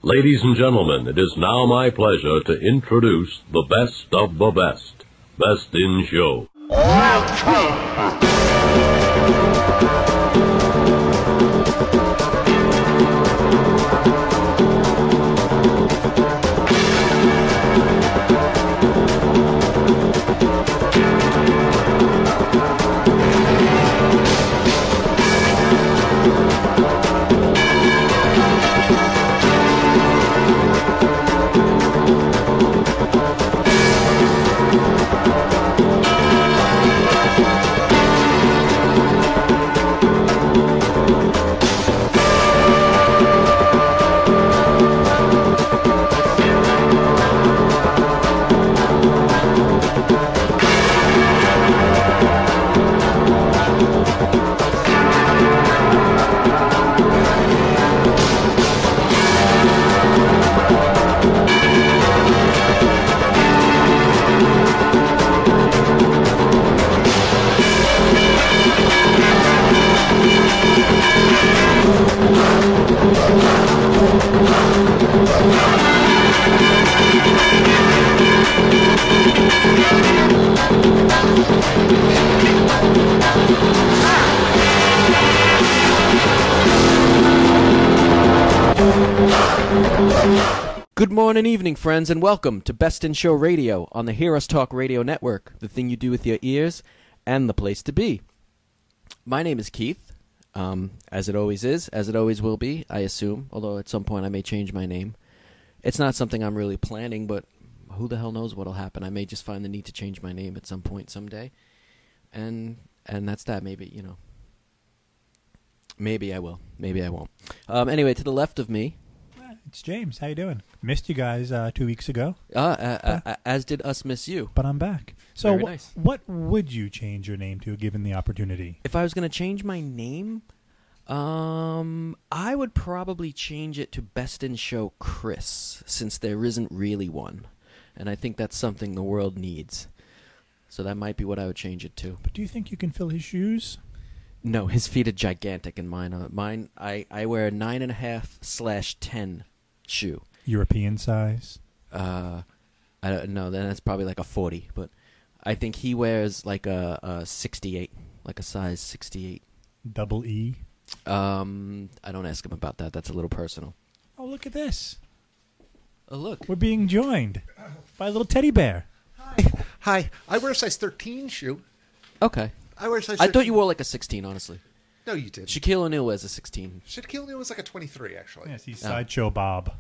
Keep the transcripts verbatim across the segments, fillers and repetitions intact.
Ladies and gentlemen, it is now my pleasure to introduce the best of the best. Best in Show. Good morning, evening, friends, and welcome to Best in Show Radio on the Hear Us Talk Radio Network, the thing you do with your ears, and the place to be. My name is Keith, um, as it always is, as it always will be, I assume, although at some point I may change my name. It's not something I'm really planning, but who the hell knows what'll happen. I may just find the need to change my name at some point someday, and and that's that. Maybe, you know, maybe I will, maybe I won't. Um, anyway, to the left of me, it's James. How you doing? Missed you guys uh, two weeks ago. Uh, uh, uh, uh, as did us miss you. But I'm back. So Very wh- nice. what would you change your name to, given the opportunity? If I was going to change my name, um, I would probably change it to Best in Show Chris, since there isn't really one. And I think that's something the world needs. So that might be what I would change it to. But do you think you can fill his shoes? No, his feet are gigantic, and mine are. Mine, I, I wear a nine and a half slash ten shoe. European size? Uh, I don't know. Then that's probably like a forty. But I think he wears like a, a sixty-eight, like a size sixty-eight. Double E? Um, I don't ask him about that. That's a little personal. Oh, look at this. Oh, look. We're being joined by a little teddy bear. Hi. Hi. I wear a size thirteen shoe. Okay. I wear a size I thirteen. thought you wore like a sixteen, honestly. No, you didn't. Shaquille O'Neal wears a sixteen. Shaquille O'Neal was like a twenty-three, actually. Yes, he's Oh. Sideshow Bob.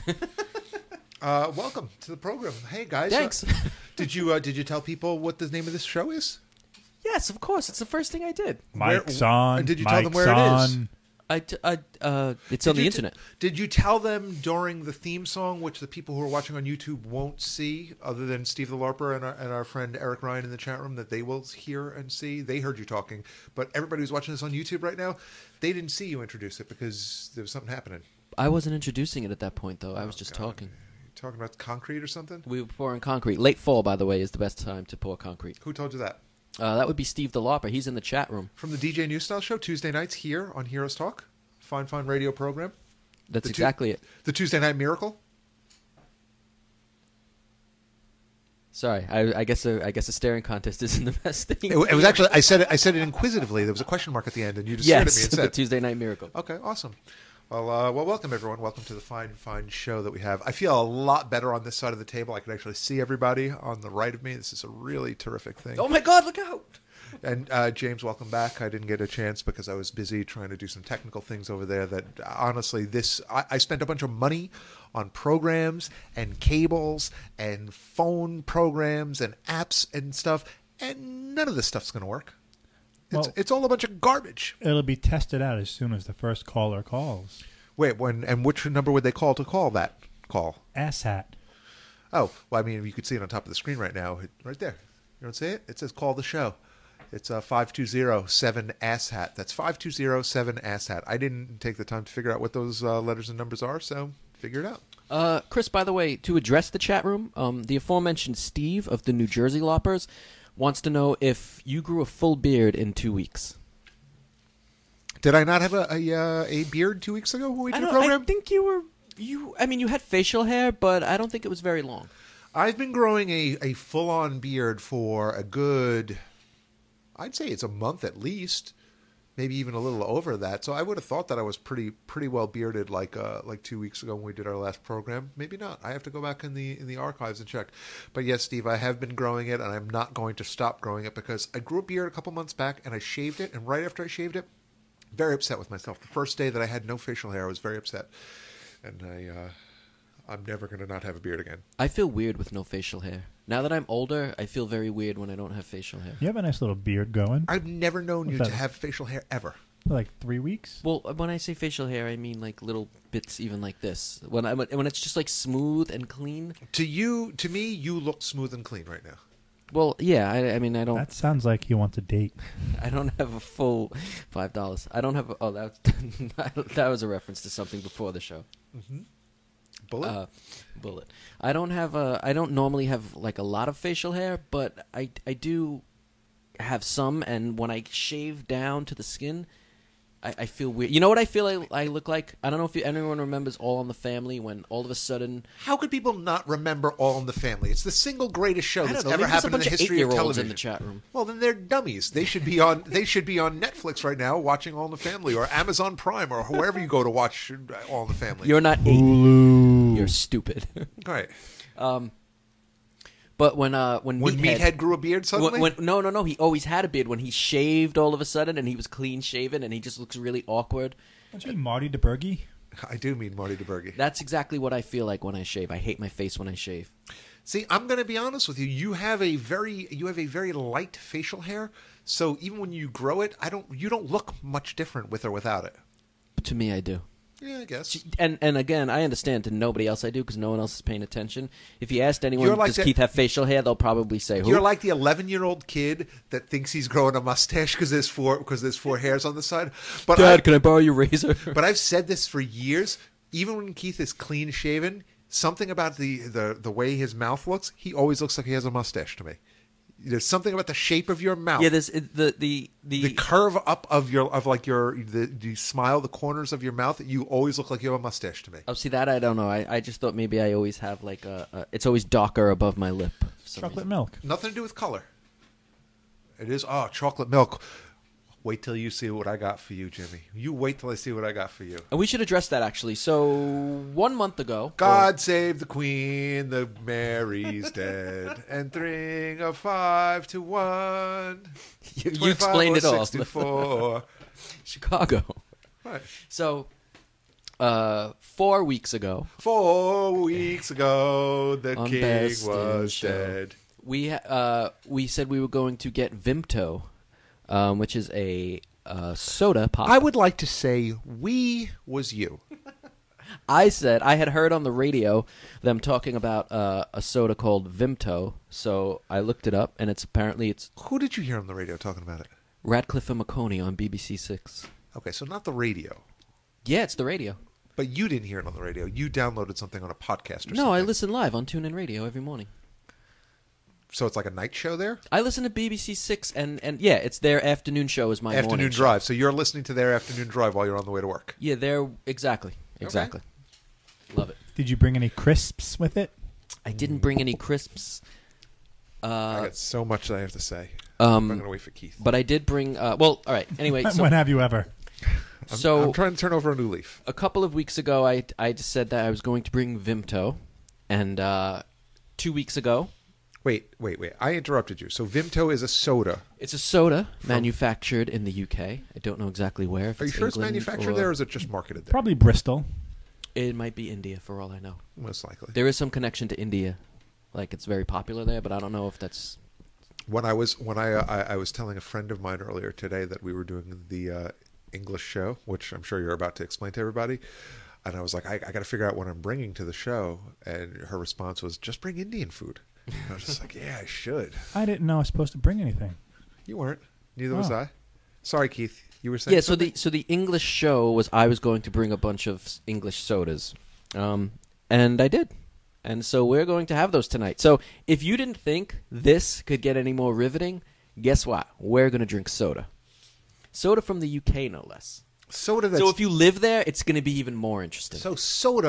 Uh, welcome to the program. Hey, guys. Thanks. Uh, did you uh, did you tell people what the name of this show is? Yes, of course. It's the first thing I did. Mike's Where- on. and did you Mike's tell them where it on. is? I, t- I uh, it's Did on the you t- internet. Did you tell them during the theme song, which the people who are watching on YouTube won't see, other than Steve the LARPer and our, and our friend Eric Ryan in the chat room, that they will hear and see? They heard you talking, but everybody who's watching this on YouTube right now, they didn't see you introduce it because there was something happening. I wasn't introducing it at that point, though. I was Oh, just God. talking. You talking about concrete or something? We were pouring concrete. Late fall, by the way, is the best time to pour concrete. Who told you that? Uh, that would be Steve the LARPer. He's in the chat room. From the D J New Style Show, Tuesday nights here on Heroes Talk. Fine, fine radio program. That's The tu- exactly it. The Tuesday Night Miracle. Sorry, I, I guess a, I guess a staring contest isn't the best thing. It, it was actually I said it. I said it inquisitively. There was a question mark at the end, and you just stared at me yes, and the said, Tuesday Night Miracle. "Okay, awesome." Well, uh, well, welcome everyone. Welcome to the fine, fine show that we have. I feel a lot better on this side of the table. I can actually see everybody on the right of me. This is a really terrific thing. Oh my God! Look out! And uh, James, welcome back. I didn't get a chance because I was busy trying to do some technical things over there. That honestly, this I, I spent a bunch of money on programs and cables and phone programs and apps and stuff, and none of this stuff's going to work. It's Well- it's all a bunch of garbage. It'll be tested out as soon as the first caller calls. Wait, when and which number would they call to call that call? Asshat. Oh, well, I mean, you could see it on top of the screen right now, right there. You don't see it? It says call the show. It's uh, five two zero seven asshat. That's five two zero seven asshat. I didn't take the time to figure out what those uh, letters and numbers are, so figure it out. Uh, Chris, by the way, to address the chat room, um, the aforementioned Steve of the New Jersey Loppers wants to know if you grew a full beard in two weeks. Did I not have a a, uh, a beard two weeks ago when we I, did the don't, program? I think you were You, I mean, you had facial hair, but I don't think it was very long. I've been growing a, a full-on beard for a good, I'd say it's a month at least, maybe even a little over that. So I would have thought that I was pretty pretty well bearded like uh, like two weeks ago when we did our last program. Maybe not. I have to go back in the in the archives and check. But yes, Steve, I have been growing it, and I'm not going to stop growing it because I grew a beard a couple months back, and I shaved it, and right after I shaved it, very upset with myself. The first day that I had no facial hair, I was very upset, and I. Uh, I'm never going to not have a beard again. I feel weird with no facial hair. Now that I'm older, I feel very weird when I don't have facial hair. You have a nice little beard going. I've never known you What's to that? have facial hair ever. For like three weeks. Well, when I say facial hair, I mean like little bits even like this. When I when it's just like smooth and clean. To you, to me, you look smooth and clean right now. Well, yeah, I, I mean I don't That sounds like he wants a date. I don't have a full five dollars. I don't have a, oh that was, that was a reference to something before the show. Mm-hmm. Bullet? Uh, bullet. I don't have a. I don't normally have like a lot of facial hair, but I I do have some. And when I shave down to the skin, I, I feel weird. You know what I feel I, I look like? I don't know if you, anyone remembers All in the Family when all of a sudden. How could people not remember All in the Family? It's the single greatest show I that's don't know, ever maybe there's a happened in bunch the of history of eight-year-olds television. in the chat room. Well, then they're dummies. They should be on. They should be on Netflix right now, watching All in the Family, or Amazon Prime, or wherever you go to watch All in the Family. You're not eight. Hulu. You're stupid. right. um, but when uh when When Meathead, Meathead grew a beard suddenly. When, when, no, no, no. He always had a beard. When he shaved all of a sudden, and he was clean shaven, and he just looks really awkward. Don't you mean Marty DeBurgi? I do mean Marty DeBurgi. That's exactly what I feel like when I shave. I hate my face when I shave. See, I'm going to be honest with you. You have a very you have a very light facial hair, so even when you grow it, I don't you don't look much different with or without it. But to me, I do. Yeah, I guess. And and again, I understand to nobody else I do because no one else is paying attention. If you asked anyone, You're like does that- Keith have facial hair? They'll probably say, who? You're like the eleven-year-old kid that thinks he's growing a mustache because there's four because there's four hairs on the side. But Dad, I, can I borrow your razor? but I've said this for years. Even when Keith is clean shaven, something about the, the the way his mouth looks, he always looks like he has a mustache to me. There's something about the shape of your mouth. Yeah, there's the the the, the curve up of your of like your the, the smile, the corners of your mouth. You always look like you have a mustache to me. Oh, see that I don't know. I, I just thought maybe I always have like a, a it's always darker above my lip. for some Chocolate reason. milk. Nothing to do with color. It is oh chocolate milk. Wait till you see what I got for you, Jimmy. You wait till I see what I got for you. And we should address that actually. So one month ago, God save the Queen, the Mary's dead, and three of five to one. you, you explained it all. sixty-four. Chicago. Right. So uh, four weeks ago, Four weeks ago, the On king Best in was Show. dead. we uh, we said we were going to get Vimto, um, which is a uh, soda pop. I would like to say we was you. I said I had heard on the radio them talking about uh, a soda called Vimto, so I looked it up, and it's apparently it's Who did you hear on the radio talking about it? Radcliffe and Maconi on B B C Six. Okay, so not the radio. Yeah, it's the radio. But you didn't hear it on the radio. You downloaded something on a podcast or something. No, I listen live on TuneIn Radio every morning. So it's like a night show there? I listen to B B C Six, and, and yeah, it's their afternoon show is my Afternoon morning show. drive. So you're listening to their afternoon drive while you're on the way to work. Yeah, they're exactly, exactly. Love it. Did you bring any crisps with it? I didn't bring any crisps. I Uh, got so much that I have to say. I'm going um, to wait for Keith. but I did bring. Uh, well, all right. Anyway, so, when have you ever? I'm, so I'm trying to turn over a new leaf. a couple of weeks ago, I I just said that I was going to bring Vimto, and uh, two weeks ago, Wait, wait, wait. I interrupted you. So Vimto is a soda. it's a soda manufactured in the U K. I don't know exactly where. If Are you it's sure it's England manufactured or- there or is it just marketed there? Probably Bristol. It might be India, for all I know. Most likely. There is some connection to India, like it's very popular there, but I don't know if that's. When I was when I, uh, I I was telling a friend of mine earlier today that we were doing the uh, English show, which I'm sure you're about to explain to everybody, and I was like, I, I got to figure out what I'm bringing to the show, and her response was, just bring Indian food. And I was just like, yeah, I should. I didn't know I was supposed to bring anything. You weren't. Neither was Oh. I. Sorry, Keith. You were saying Yeah, so something? the so the English show was I was going to bring a bunch of s- English sodas, um, and I did, and so we're going to have those tonight. So if you didn't think this could get any more riveting, guess what? We're going to drink soda, soda from the U K, no less. soda that's So if you live there, it's going to be even more interesting. so soda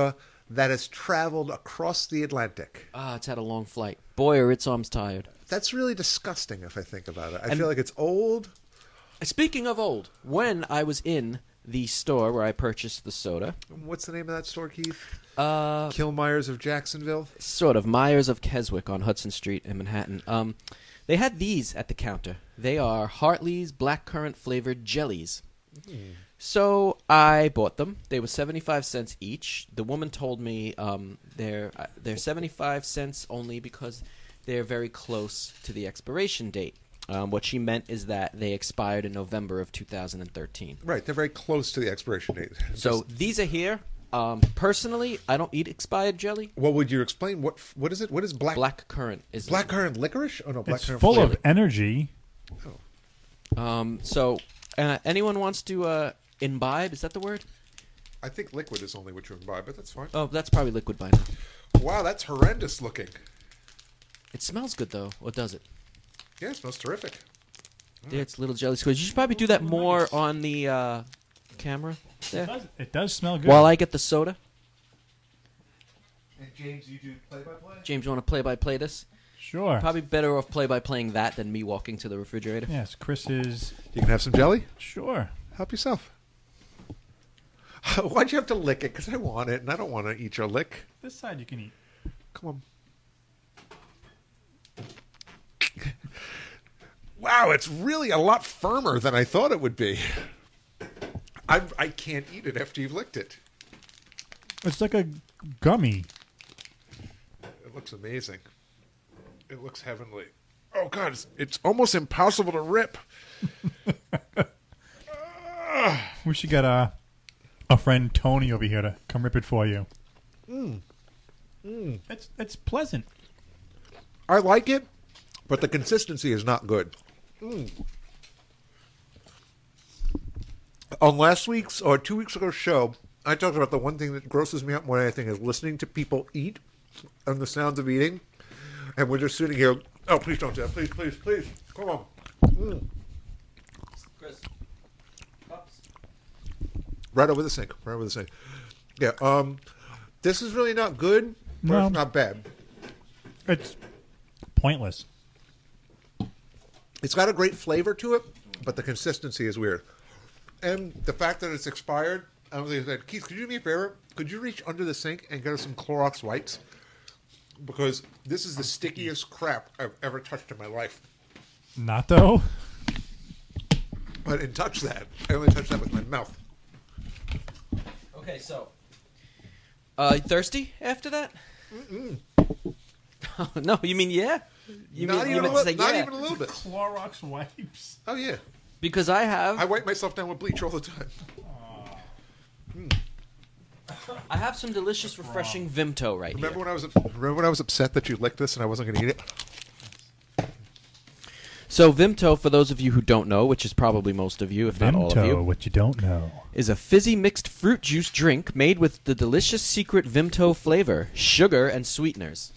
that has traveled across the Atlantic. Ah, it's had a long flight. Boy, are its arms tired. That's really disgusting if I think about it. I And- feel like it's old. Speaking of old, when I was in the store where I purchased the soda, What's the name of that store, Keith? uh, Kilmeyers of Jacksonville? sort of Myers of Keswick on Hudson Street in Manhattan, um, they had these at the counter. They are Hartley's blackcurrant flavored jellies. So I bought them. They were seventy-five cents each. The woman told me um, they're uh, they're seventy-five cents only because they're very close to the expiration date. Um, what she meant is that they expired in November of two thousand thirteen. Right, they're very close to the expiration date. So these are here. Um, personally, I don't eat expired jelly. Well, would you explain what what is it? What is black Black currant is blackcurrant licorice? Oh no, It's blackcurrant full flavor. of energy. Um, so uh, anyone wants to uh, imbibe? Is that the word? I think liquid is only what you imbibe, but that's fine. Oh, that's probably liquid by now. Wow, that's horrendous looking. It smells good though. Or does it? Yeah, it smells terrific. There, it's little jelly squares. You should probably do that more on the uh, camera It there. does, it does smell good. While I get the soda. And James, you do play-by-play? James, you want to play by play this? Sure. Probably better off play by playing that than me walking to the refrigerator. Yes, Chris is... You can have some jelly? Sure. Help yourself. Why'd you have to lick it? Because I want it, and I don't want to eat your lick. This side you can eat. Come on. Wow, it's really a lot firmer than I thought it would be. I I can't eat it after you've licked it. It's like a gummy. It looks amazing. It looks heavenly. Oh God, it's, it's almost impossible to rip. We should get a, a friend Tony over here to come rip it for you. Mm. Mm. It's it's pleasant. I like it, but the consistency is not good. Mm. On last week's or two weeks ago show, I talked about the one thing that grosses me out more than anything is listening to people eat and the sounds of eating. And we're just sitting here. Oh, please don't do that. Please, please, please. Come on. Mm. Chris. Ups. Right over the sink. Right over the sink. Yeah. Um, this is really not good, but No. it's not bad. It's pointless. It's got a great flavor to it, but the consistency is weird. And the fact that it's expired, I don't think it's that. Keith, could you do me a favor? Could you reach under the sink and get us some Clorox wipes? Because this is the stickiest crap I've ever touched in my life. Not though. I didn't touch that. I only touched that with my mouth. Okay, so. Uh, you thirsty after that? Mm-mm. No, you mean yeah? You not mean, even you a meant li- to say not yeah? even a little bit. Clorox wipes. Oh, yeah. Because I have. I wipe myself down with bleach all the time. I have some delicious, refreshing Vimto right Remember here. when I was remember when I was upset that you licked this and I wasn't going to eat it? So Vimto, for those of you who don't know, which is probably most of you, if not all of Vimto, you, what you don't know. is a fizzy mixed fruit juice drink made with the delicious secret Vimto flavor, sugar, and sweeteners.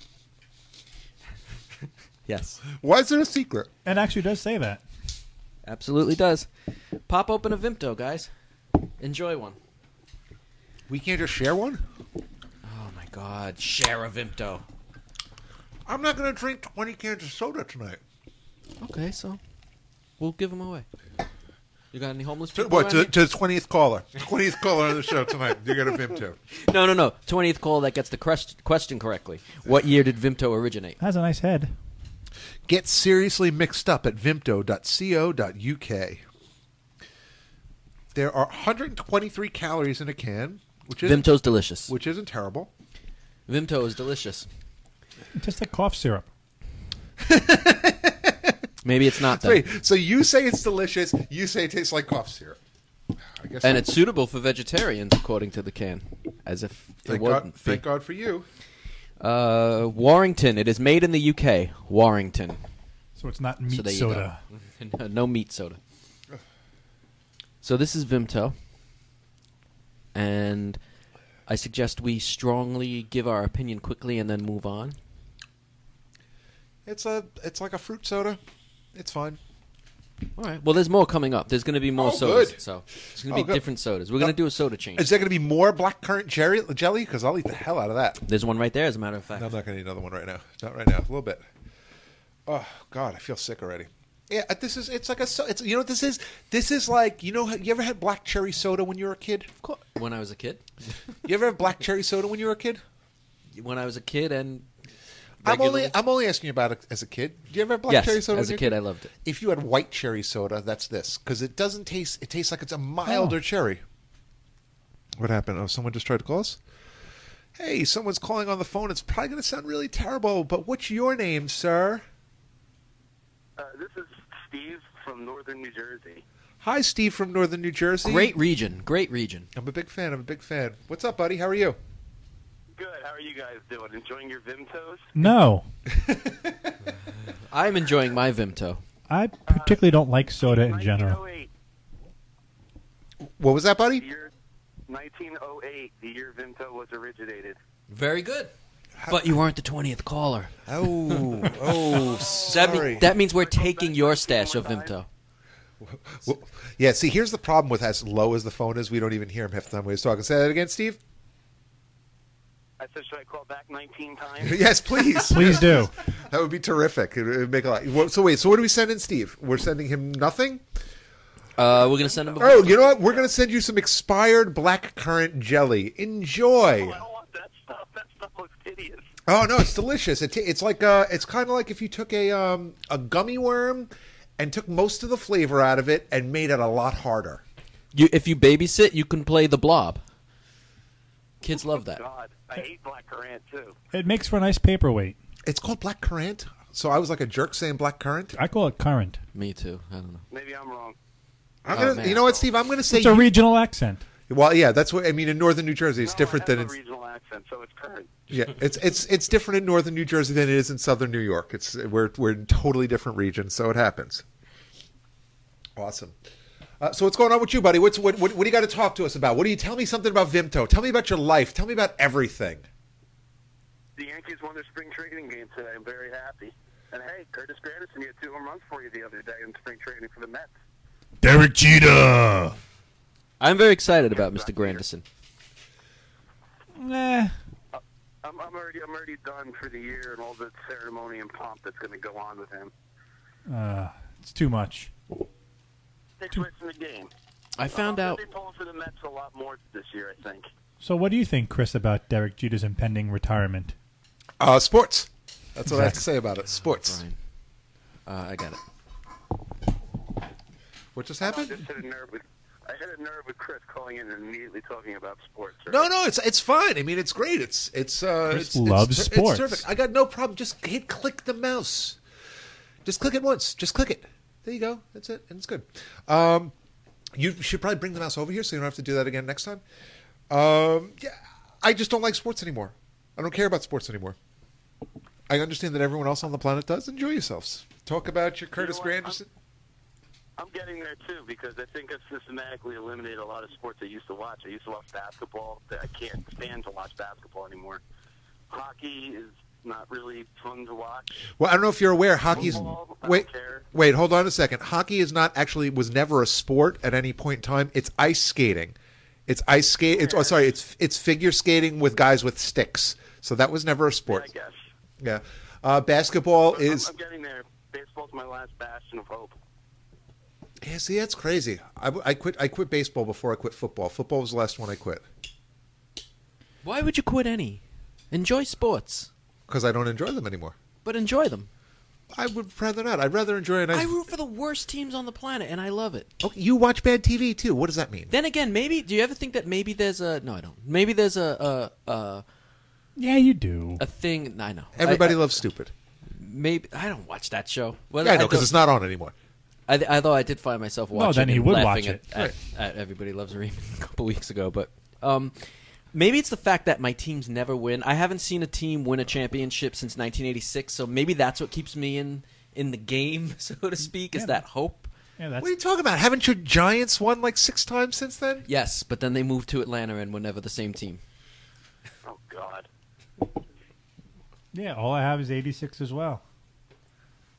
Yes, Why is it a secret? It actually does say that. absolutely does. Pop open a Vimto, guys. Enjoy one. We can't just share one? Oh my God, share a Vimto. I'm not going to drink twenty cans of soda tonight. Okay, so we'll give them away. You got any homeless To, people? what, around to, here? to the twentieth caller. twentieth caller on the show tonight. You got a Vimto. No, no, no. twentieth call that gets the quest- question correctly. What year did Vimto originate? Has a nice head. Get seriously mixed up at vimto dot co dot u k. There are one hundred twenty-three calories in a can, which isn't, Vimto's delicious. which isn't terrible. Vimto is delicious. It tastes like cough syrup. Maybe it's not that. Wait, so you say it's delicious, you say it tastes like cough syrup. I guess And so. it's suitable for vegetarians, according to the can. As if it Thank wouldn't God, be. thank God for you. Uh, Warrington. It is made in the U K. Warrington. So it's not So meat there you soda. go. No meat soda. So this is Vimto. And I suggest we strongly give our opinion quickly and then move on. It's a, it's like a fruit soda. It's fine. All right. Well, there's more coming up. There's going to be more Oh, sodas. good. So it's going Oh, to be good. different sodas. We're going to do a soda change. Is there going to be more blackcurrant jelly? Jelly? Because I'll eat the hell out of that. There's one right there, as a matter of fact. No, I'm not going to eat another one right now. Not right now. A little bit. Oh God, I feel sick already. Yeah, this is. It's like a. so- It's you know what this is. This is like you know. You ever had black cherry soda when you were a kid? Of course. When I was a kid. You ever have black cherry soda when you were a kid? When I was a kid and. I'm only. regularly- I'm only asking you about it as a kid. Do you ever have black Yes, cherry soda as when a you were kid, I loved it. If you had white cherry soda, that's this because it doesn't taste. It tastes like it's a milder Oh. cherry. What happened? Oh, someone just tried to call us. Hey, someone's calling on the phone. It's probably going to sound really terrible, but what's your name, sir? Uh, this is Steve from Northern New Jersey. Hi, Steve from Northern New Jersey. Great region. Great region. I'm a big fan. I'm a big fan. What's up, buddy? How are you? Good. How are you guys doing? Enjoying your Vimtos? No, I'm enjoying my Vimto. I particularly don't like soda in general. nineteen oh eight, What was that, the buddy? year nineteen oh eight, the year Vimto was originated. Very good. But you weren't the twentieth caller. Oh, oh, So that, sorry. mean, that means we're taking your stash of Vimto. Well, yeah, see, here's the problem with as low as the phone is, we don't even hear him half the time when he's talking. Say that again, Steve? I said, should I call back nineteen times? Yes, please. Please do. That would be terrific. It would make a lot. Well, So wait, so what are we sending Steve? We're sending him nothing? Uh, we're going to send him a Oh, you know what? We're going to send you some expired black currant jelly. Enjoy. Oh, I don't want that stuff. That stuff looks hideous. Oh no, it's delicious. It t- it's like uh, it's kind of like if you took a um, a gummy worm and took most of the flavor out of it and made it a lot harder. You, if you babysit, you can play the Blob. Kids love that. God, I hate black currant too. It makes for a nice paperweight. It's called black currant. So I was like a jerk saying black currant. I call it currant. Me too. I don't know. Maybe I'm wrong. I'm Oh, gonna, man. you know what, Steve? I'm going to say. It's a you- regional accent. well, yeah, that's what I mean. In northern New Jersey, it's No, different I than have in a regional accent, so it's current. yeah, it's it's it's different in northern New Jersey than it is in southern New York. It's we're we're in totally different regions, so it happens. Awesome. Uh, so what's going on with you, buddy? What's what, what what do you got to talk to us about? What do you tell me something about Vimto? Tell me about your life. Tell me about everything. The Yankees won their spring training game today. I'm very happy. And hey, Curtis Granderson hit two home runs for you the other day in spring training for the Mets. Derek Jeter. I'm very excited about Mister Granderson. Nah. I'm, I'm already I'm already done for the year and all the ceremony and pomp that's going to go on with him. Uh, it's too much. Takes away from the game. I found I'm out. gonna be pulling for the Mets a lot more this year, I think. So what do you think, Chris, about Derek Jeter's impending retirement? Uh, sports. That's what I have to say about it. Sports. Fine. Uh, I got it. What just I happened? just hit a nerve with I hit a nerve with Chris calling in and immediately talking about sports. right? No, no, it's it's fine. I mean, it's great. It's it's uh, Chris it's, loves it's, sports. It's terrific. I got no problem. Just hit click the mouse. Just click it once. Just click it. There you go. That's it, and it's good. Um, you should probably bring the mouse over here so you don't have to do that again next time. Um, yeah, I just don't like sports anymore. I don't care about sports anymore. I understand that everyone else on the planet does. Enjoy yourselves. Talk about your Curtis what? I'm- Granderson. I'm getting there too because I think I've systematically eliminated a lot of sports I used to watch. I used to watch basketball. I can't stand to watch basketball anymore. Hockey is not really fun to watch. Well, I don't know if you're aware, hockey's Football, I wait, don't care. wait, hold on a second. Hockey is not actually was never a sport at any point in time. It's ice skating. It's ice skate. It's oh, sorry. It's it's figure skating with guys with sticks. So that was never a Yeah, sport. I guess. Yeah, uh, basketball But I'm- is. I'm getting there. Baseball's my last bastion of hope. Yeah, see, that's crazy. I, I quit. I quit baseball before I quit football. Football was the last one I quit Why would you quit any? Enjoy sports, because I don't enjoy them anymore. but enjoy them. I would rather not. I'd rather enjoy a nice. I root for the worst teams on the planet, and I love it. Okay, you watch bad T V too. What does that mean? Then again, maybe do you ever think that maybe there's a no? I don't. Maybe there's a a a, Yeah, you do. a thing. I know. Everybody I, I, loves stupid. Maybe I don't watch that show. Well, Yeah, I know because don't- it's not on anymore. I, although I did find myself watching. Well, then he and would laughing watch at, it. At, Right. at Everybody Loves Raymond a couple weeks ago, but um, maybe it's the fact that my teams never win. I haven't seen a team win a championship since nineteen eighty-six, so maybe that's what keeps me in in the game, so to speak. Is Yeah. that hope? Yeah, that's What are you talking about? Haven't your Giants won like six times since then? Yes, but then they moved to Atlanta and were never the same team. Oh God. yeah. All I have is eighty-six as well.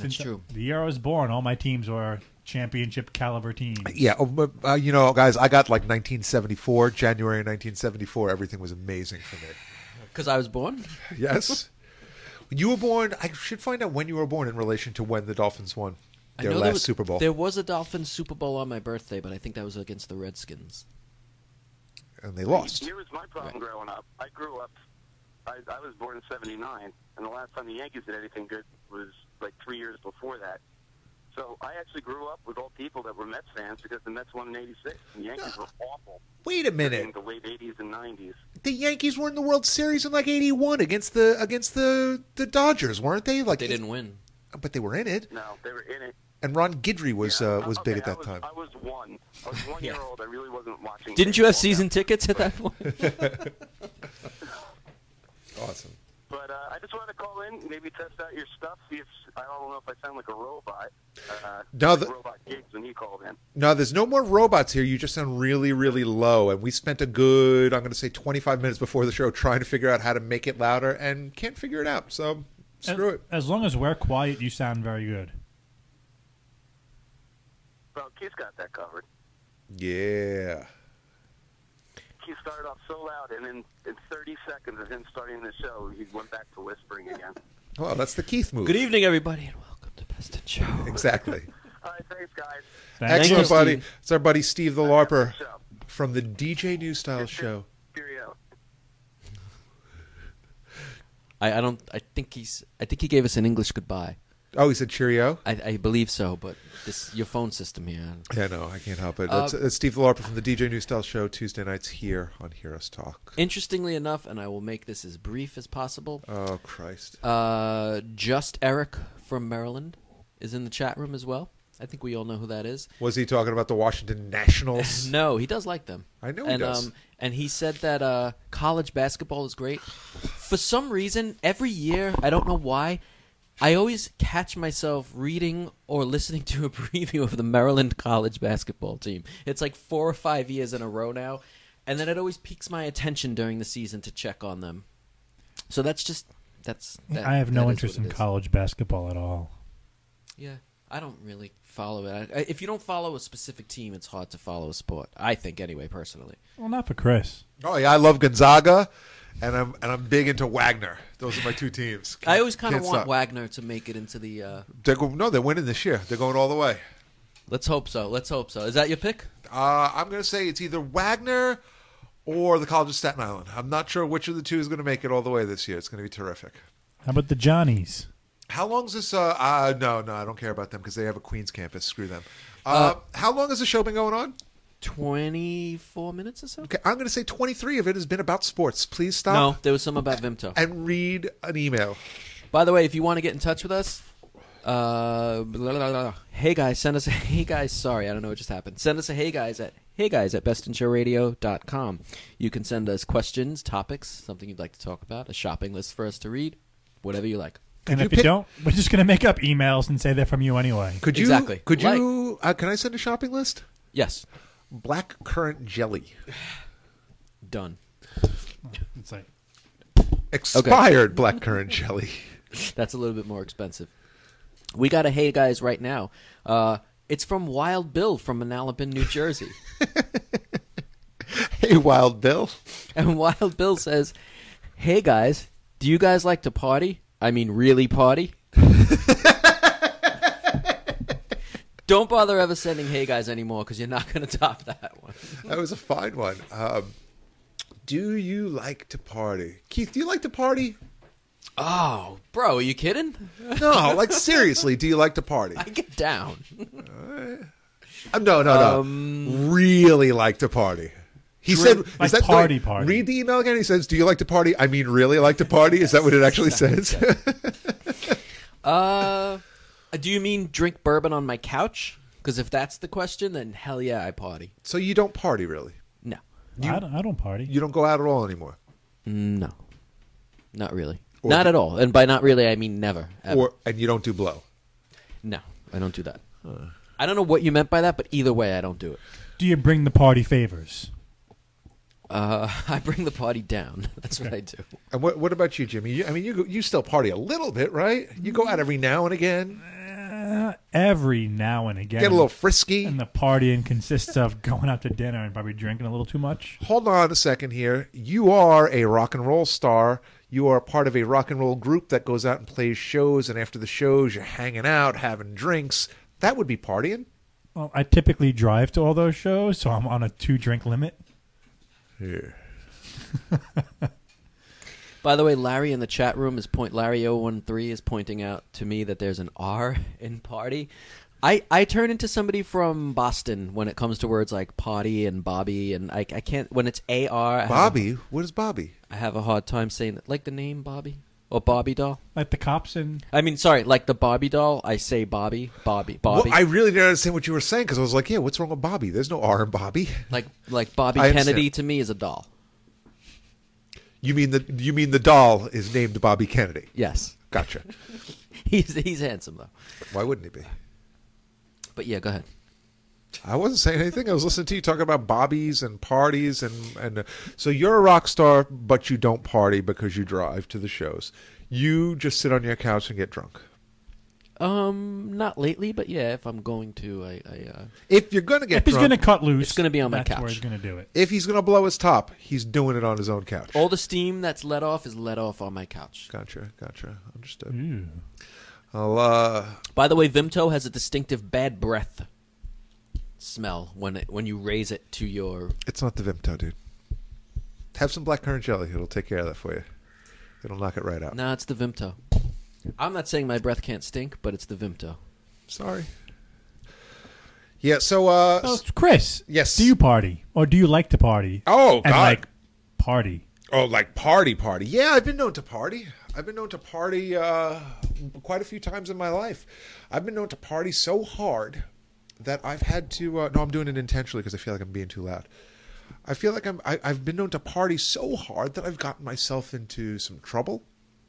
Since true. The year I was born, all my teams were championship caliber teams. Yeah, oh, but, uh, you know, guys, I got like nineteen seventy-four, January nineteen seventy-four. Everything was amazing for me. Because I was born? Yes. When you were born, I should find out when you were born in relation to when the Dolphins won I their know last there was, Super Bowl. There was a Dolphins Super Bowl on my birthday, but I think that was against the Redskins. And they lost. Here was my problem growing up. I grew up, I, I was born in seventy-nine, and the last time the Yankees did anything good was like three years before that. So I actually grew up with all people that were Mets fans because the Mets won in eighty-six. The Yankees were awful. Wait a In minute. the late eighties and nineties. The Yankees were in the World Series in like eighty-one against the against the, the Dodgers, weren't they? Like They didn't win. But they were in it. No, they were in it. And Ron Guidry was Yeah, uh, was okay, big at I that was, time. I was one. I was one year old. I really wasn't watching. Didn't you have baseball season then. tickets at that point? Awesome. But uh, I just wanted to call in, maybe test out your stuff. See if I don't know if I sound like a robot. Uh, No, like the- robot gigs when he called in. No, there's no more robots here. You just sound really, really low. And we spent a good, I'm going to say, twenty-five minutes before the show trying to figure out how to make it louder and can't figure it out. So screw as, it. As long as we're quiet, you sound very good. Well, Keith's got that covered. Yeah. He started off so loud, and in, in thirty seconds of him starting the show, he went back to whispering again. Well, that's the Keith move. Good evening, everybody, and welcome to Best in Show. Exactly. All right, thanks, guys. Thank Excellent, you, buddy. Steve. It's our buddy Steve the LARPer Show. from the D J New Style show. Cheerio. I, I don't. I think he's. I think he gave us an English goodbye. Oh, he said cheerio? I, I believe so, but this your phone system here. Yeah, no, I can't help it. Uh, It's it's Steve the LARPer from the D J New Style show, Tuesday nights here on Hear Us Talk. Interestingly enough, and I will make this as brief as possible. Oh, Christ. Uh, Just Eric from Maryland is in the chat room as well. I think we all know who that is. Was he talking about the Washington Nationals? No, he does like them. I know he and, does. Um, and he said that uh, college basketball is great. For some reason, every year, I don't know why, I always catch myself reading or listening to a preview of the Maryland college basketball team. It's like four or five years in a row now, and then it always piques my attention during the season to check on them. So that's just that's. That, I have no that is interest what in it is. college basketball at all. Yeah, I don't really follow it. I, if you don't follow a specific team, it's hard to follow a sport. I think, anyway, personally. Well, not for Chris. Oh yeah, I love Gonzaga, and I'm and I'm big into Wagner. Those are my two teams. I always kind of Can't want stop. Wagner to make it into the. Uh, They're go- no, they're winning this year. They're going all the way. let's hope so. Let's hope so. Is that your pick? Uh, I'm going to say it's either Wagner or the College of Staten Island. I'm not sure which of the two is going to make it all the way this year. It's going to be terrific. How about the Johnnies? How long is this? Uh, uh, no, no, I don't care about them because they have a Queens campus. Screw them. Uh, how long has the show been going on? Twenty-four minutes or so. Okay, I'm going to say twenty-three of it has been about sports. Please stop No, there was some about Vimto. and read an email. By the way, if you want to get in touch with us, uh, blah, blah, blah. hey guys, send us a hey guys. Sorry, I don't know what just happened. Send us a hey guys at hey guys at best in show radio dot com. You can send us questions, topics, something you'd like to talk about, a shopping list for us to read, whatever you like. And you if you pick- don't, we're just going to make up emails and say they're from you anyway. Could you? Exactly. Could you? Uh, can I send a shopping list? Yes, Black currant jelly, done. It's like, expired black currant jelly. That's a little bit more expensive. We got a hey guys right now. Uh, it's from Wild Bill from Manalapan, New Jersey. Hey, Wild Bill. And Wild Bill says, hey guys, do you guys like to party? I mean, really party? Don't bother ever sending hey guys anymore because you're not going to top that one. That was a fine one. Um, do you like to party? Keith, do you like to party? Oh, bro, are you kidding? No, like seriously, do you like to party? I get down. Uh, no, no, no. Um, really like to party. He Drink- said, like is that, party, wait, party. Read the email again. He says, do you like to party? I mean, really like to party? Is that what it actually says? Uh, do you mean drink bourbon on my couch? Because if that's the question, then hell yeah, I party. So you don't party, really? No. I, don't, I don't party. You don't go out at all anymore? No. Not really. Or not do- at all. And by not really, I mean never. Ever. Or And you don't do blow? No, I don't do that. I don't know what you meant by that, but either way, I don't do it. Do you bring the party favors? Uh, I bring the party down. That's what I do. And what, what about you, Jimmy? You, I mean, you go- you still party a little bit, right? You go out every now and again. Eh, Uh, every now and again. Get a little frisky. And the partying consists of going out to dinner and probably drinking a little too much. Hold on a second here. You are a rock and roll star. You are part of a rock and roll group that goes out and plays shows, and after the shows, you're hanging out, having drinks. That would be partying. Well, I typically drive to all those shows, so I'm on a two-drink limit. Here. By the way, Larry in the chat room is point Larry oh one three is pointing out to me that there's an R in party. I, I turn into somebody from Boston when it comes to words like potty and Bobby, and I, I can't when it's A R. I Bobby? Have a, what is Bobby? I have a hard time saying it. Like the name Bobby or Bobby doll. Like the cops and I mean, sorry, like the Barbie doll. I say Bobby, Bobby, Bobby. Well, I really didn't understand what you were saying because I was like, yeah, what's wrong with Bobby? There's no R in Bobby. like like Bobby I Kennedy understand. to me is a doll. You mean the you mean the doll is named Bobby Kennedy? Yes, Gotcha. he's he's handsome though. Why wouldn't he be? But yeah, go ahead. I wasn't saying anything. I was listening to you talking about Bobbies and parties, and and uh, so you're a rock star, but you don't party because you drive to the shows. You just sit on your couch and get drunk. Um, not lately, but yeah, if I'm going to, I, I uh, If you're gonna get if he's drunk, going to cut loose, It's gonna be on my that's couch. where he's going to do it. if he's gonna blow his top, he's doing it on his own couch. all the steam that's let off is let off on my couch. Gotcha, gotcha, understood. Ooh. I'll uh, By the way, Vimto has a distinctive bad breath smell when it, when you raise it to your. it's not the Vimto, dude. Have some blackcurrant jelly; it'll take care of that for you. It'll knock it right out. Nah, it's the Vimto. I'm not saying my breath can't stink, but it's the Vimto. Sorry. Yeah. So, uh, Oh, Chris, yes. do you party? Or do you like to party? oh and God. like party? Oh, like party, party. Yeah, I've been known to party. I've been known to party uh, quite a few times in my life. I've been known to party so hard that I've had to. Uh, no, I'm doing it intentionally because I feel like I'm being too loud. I feel like I'm. I, I've been known to party so hard that I've gotten myself into some trouble.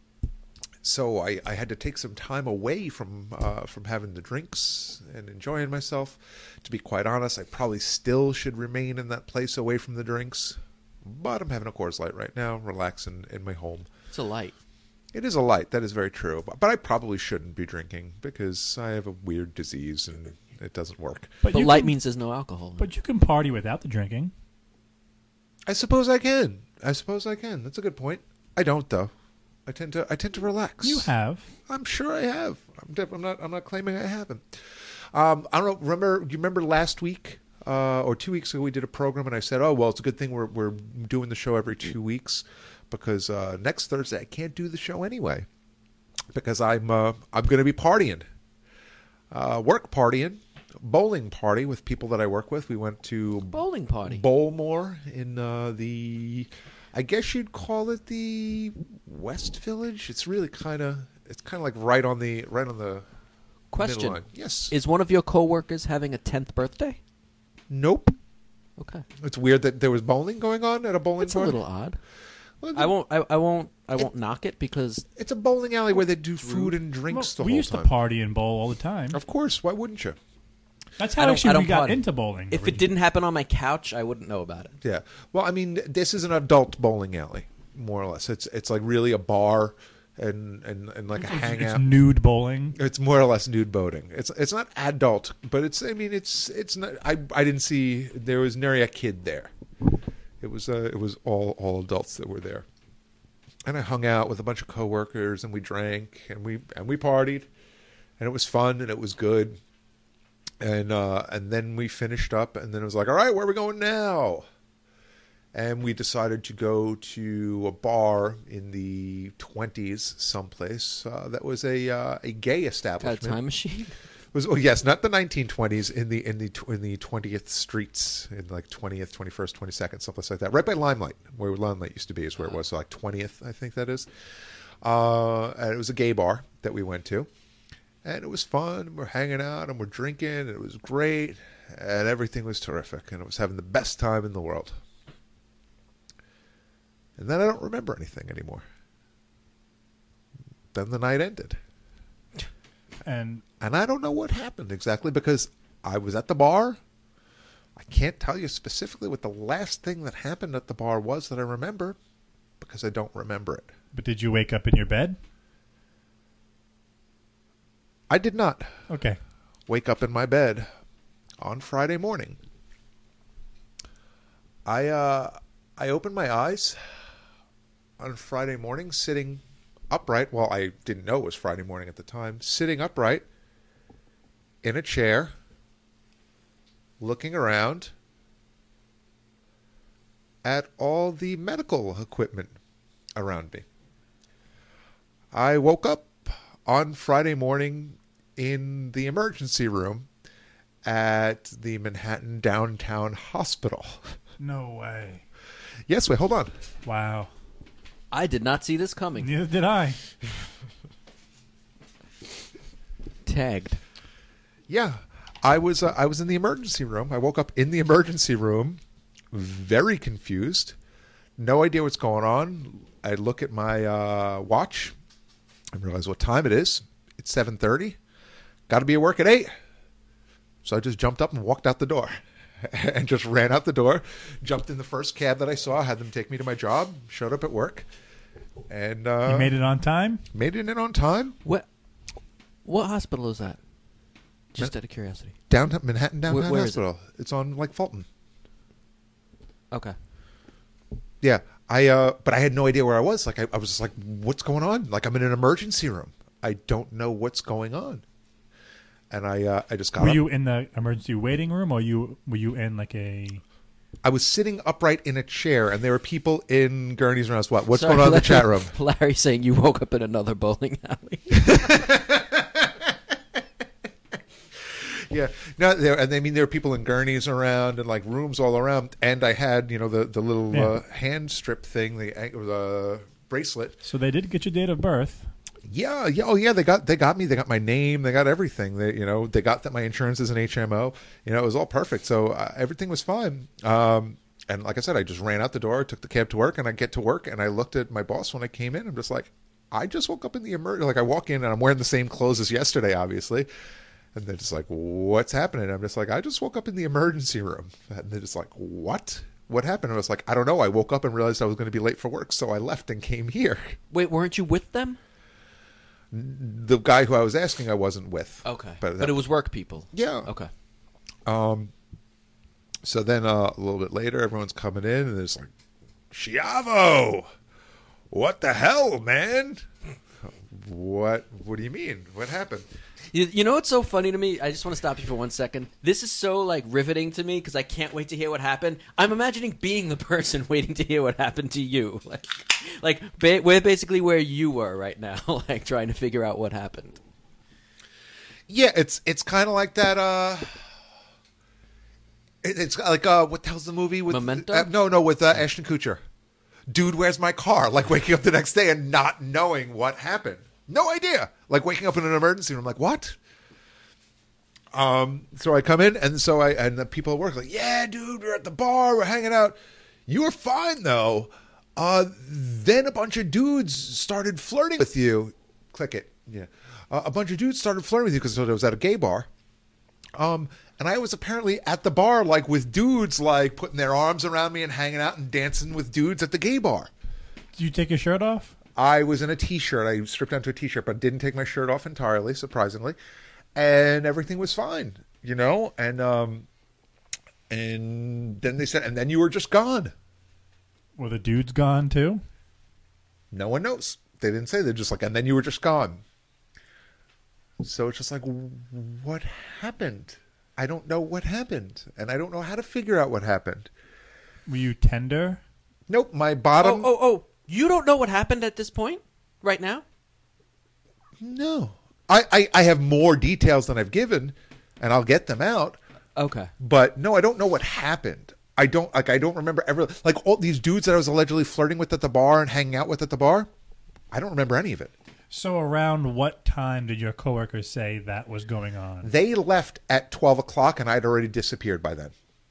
So I, I had to take some time away from uh, from having the drinks and enjoying myself. To be quite honest, I probably still should remain in that place away from the drinks. But I'm having a Coors Light right now, relaxing in my home. It's a light. It is a light, that is very true. But, but I probably shouldn't be drinking because I have a weird disease and it doesn't work. But you light can, means there's no alcohol. But you can party without the drinking. I suppose I can. I suppose I can. That's a good point. I don't though. I tend to I tend to relax. You have. I'm sure I have. I'm, def- I'm not. I'm not claiming I haven't. Um, I don't know. Remember? Do you remember last week uh, or two weeks ago we did a program and I said, "Oh well, it's a good thing we're we're doing the show every two weeks because uh, next Thursday I can't do the show anyway because I'm uh, I'm going to be partying, uh, work partying, bowling party with people that I work with. We went to Bowling party. Bowlmore in uh, the." I guess you'd call it the West Village. It's really kind of it's kind of like right on the right on the middle Question: line. Yes. Is one of your coworkers having a tenth birthday? Nope. Okay, It's weird that there was bowling going on at a bowling it's a party. little odd. Well, I won't. I, I won't. I won't knock it because It's a bowling alley where they do food and drinks Well, the we whole used time. to party and bowl all the time. Of course. Why wouldn't you? That's I how don't- actually I don't we got party. into bowling. if it didn't happen on my couch, I wouldn't know about it. Yeah. Well, I mean, this is an adult bowling alley, more or less. It's it's like really a bar and and, and like a It's, hangout. it's nude bowling. It's more or less nude boating. It's it's not adult, but it's. I mean, it's it's not. I I didn't see there was nary a kid there. It was uh, it was all all adults that were there, and I hung out with a bunch of coworkers and we drank and we and we partied, and it was fun and it was good, and uh, and then we finished up and then it was like, all right, where are we going now? And we decided to go to a bar in the twenties someplace uh, that was a uh, a gay Got a establishment. time machine. Was oh yes, not the nineteen twenties in the in the tw- in the twentieth streets in like twentieth, twenty-first, twenty-second, someplace like that. Right by Limelight, where Limelight used to be, is where it was. So like twentieth, I think that is. Uh, and it was a gay bar that we went to, and it was fun. We're hanging out and we're drinking, and it was great, and everything was terrific, and it was having the best time in the world. And then I don't remember anything anymore. Then the night ended. And And I don't know what happened exactly because I was at the bar. I can't tell you specifically what the last thing that happened at the bar was that I remember because I don't remember it. but did you wake up in your bed? I did not Okay. wake up in my bed on Friday morning. I uh, I opened my eyes on Friday morning, sitting upright. Well, I didn't know it was Friday morning at the time. Sitting upright in a chair, looking around at all the medical equipment around me. I woke up on Friday morning in the emergency room at the Manhattan Downtown Hospital. No way. Yes, wait, hold on. Wow. I did not see this coming. Neither did I. Tagged. Yeah, I was uh, I was in the emergency room. I woke up in the emergency room, very confused, no idea what's going on. I look at my uh, watch and realize what time it is. It's seven thirty. Got to be at work at eight. So I just jumped up and walked out the door, and just ran out the door. Jumped in the first cab that I saw. Had them take me to my job. Showed up at work, and uh, You made it on time? made it in on time. What? What hospital is that? Just out of curiosity. Downtown Manhattan Downtown Where- where is it? Hospital. It's on like Fulton. Okay. Yeah, I. Uh, but I had no idea where I was. Like I, I was just like, "What's going on?" Like I'm in an emergency room. I don't know what's going on. And I, uh, I just got Were up. you in the emergency waiting room, or you were you in like a? I was sitting upright in a chair, and there were people in gurneys around us. What? What's Sorry, going on in the Larry- chat room? Larry saying you woke up in another bowling alley. Yeah, no, there, and I mean there were people in gurneys around, and like rooms all around. And I had, you know, the the little Yeah. uh, hand strip thing, the an- or the bracelet. So they did get your date of birth. Yeah, yeah, oh yeah, they got they got me. They got my name. They got everything. They, you know, they got that my insurance is an H M O. You know, it was all perfect. So uh, everything was fine. Um, and like I said, I just ran out the door, took the cab to work, and I get to work, and I looked at my boss when I came in. I'm just like, I just woke up in the emergency. Like I walk in, and I'm wearing the same clothes as yesterday, obviously. And they're just like, what's happening? I'm just like, I just woke up in the emergency room. And they're just like, what? What happened? I was like, I don't know. I woke up and realized I was going to be late for work, so I left and came here. Wait, weren't you with them? The guy who I was asking, I wasn't with. Okay. But, But, it was work people. Yeah. Okay. Um. So then uh, a little bit later, everyone's coming in, and it's like, Schiavo, what the hell, man? What? What do you mean? What happened? You, you know what's so funny to me? I just want to stop you for one second. This is so like riveting to me because I can't wait to hear what happened. I'm imagining being the person waiting to hear what happened to you. Like, like ba- we're basically where you were right now, like trying to figure out what happened. Yeah, it's it's kind of like that. Uh, it, it's like uh, what the hell's the movie with? Memento? Uh, no, no, with uh, Ashton Kutcher. Dude, where's my car? Like waking up the next day and not knowing what happened. No idea. Like waking up in an emergency room. Like what? Um. So I come in, and so I and the people at work are like, yeah, dude, we're at the bar, we're hanging out. You were fine though. Uh. Then a bunch of dudes started flirting with you. Click it. Yeah. Uh, a bunch of dudes started flirting with you because I was at a gay bar. Um. And I was apparently at the bar, like with dudes, like putting their arms around me and hanging out and dancing with dudes at the gay bar. Did you take your shirt off? I was in a t-shirt. I stripped down to a t-shirt, but didn't take my shirt off entirely, surprisingly. And everything was fine, you know? And um, and then they said, and then you were just gone. Were the dudes gone too? No one knows. They didn't say. They're just like, and then you were just gone. So it's just like, what happened? I don't know what happened. And I don't know how to figure out what happened. Were you tender? Nope, my bottom... Oh, oh, oh! You don't know what happened at this point, right now? No. I, I, I have more details than I've given, and I'll get them out. Okay. But no, I don't know what happened. I don't like. I don't remember ever like all these dudes that I was allegedly flirting with at the bar and hanging out with at the bar. I don't remember any of it. So around what time did your coworkers say that was going on? They left at twelve o'clock, and I'd already disappeared by then.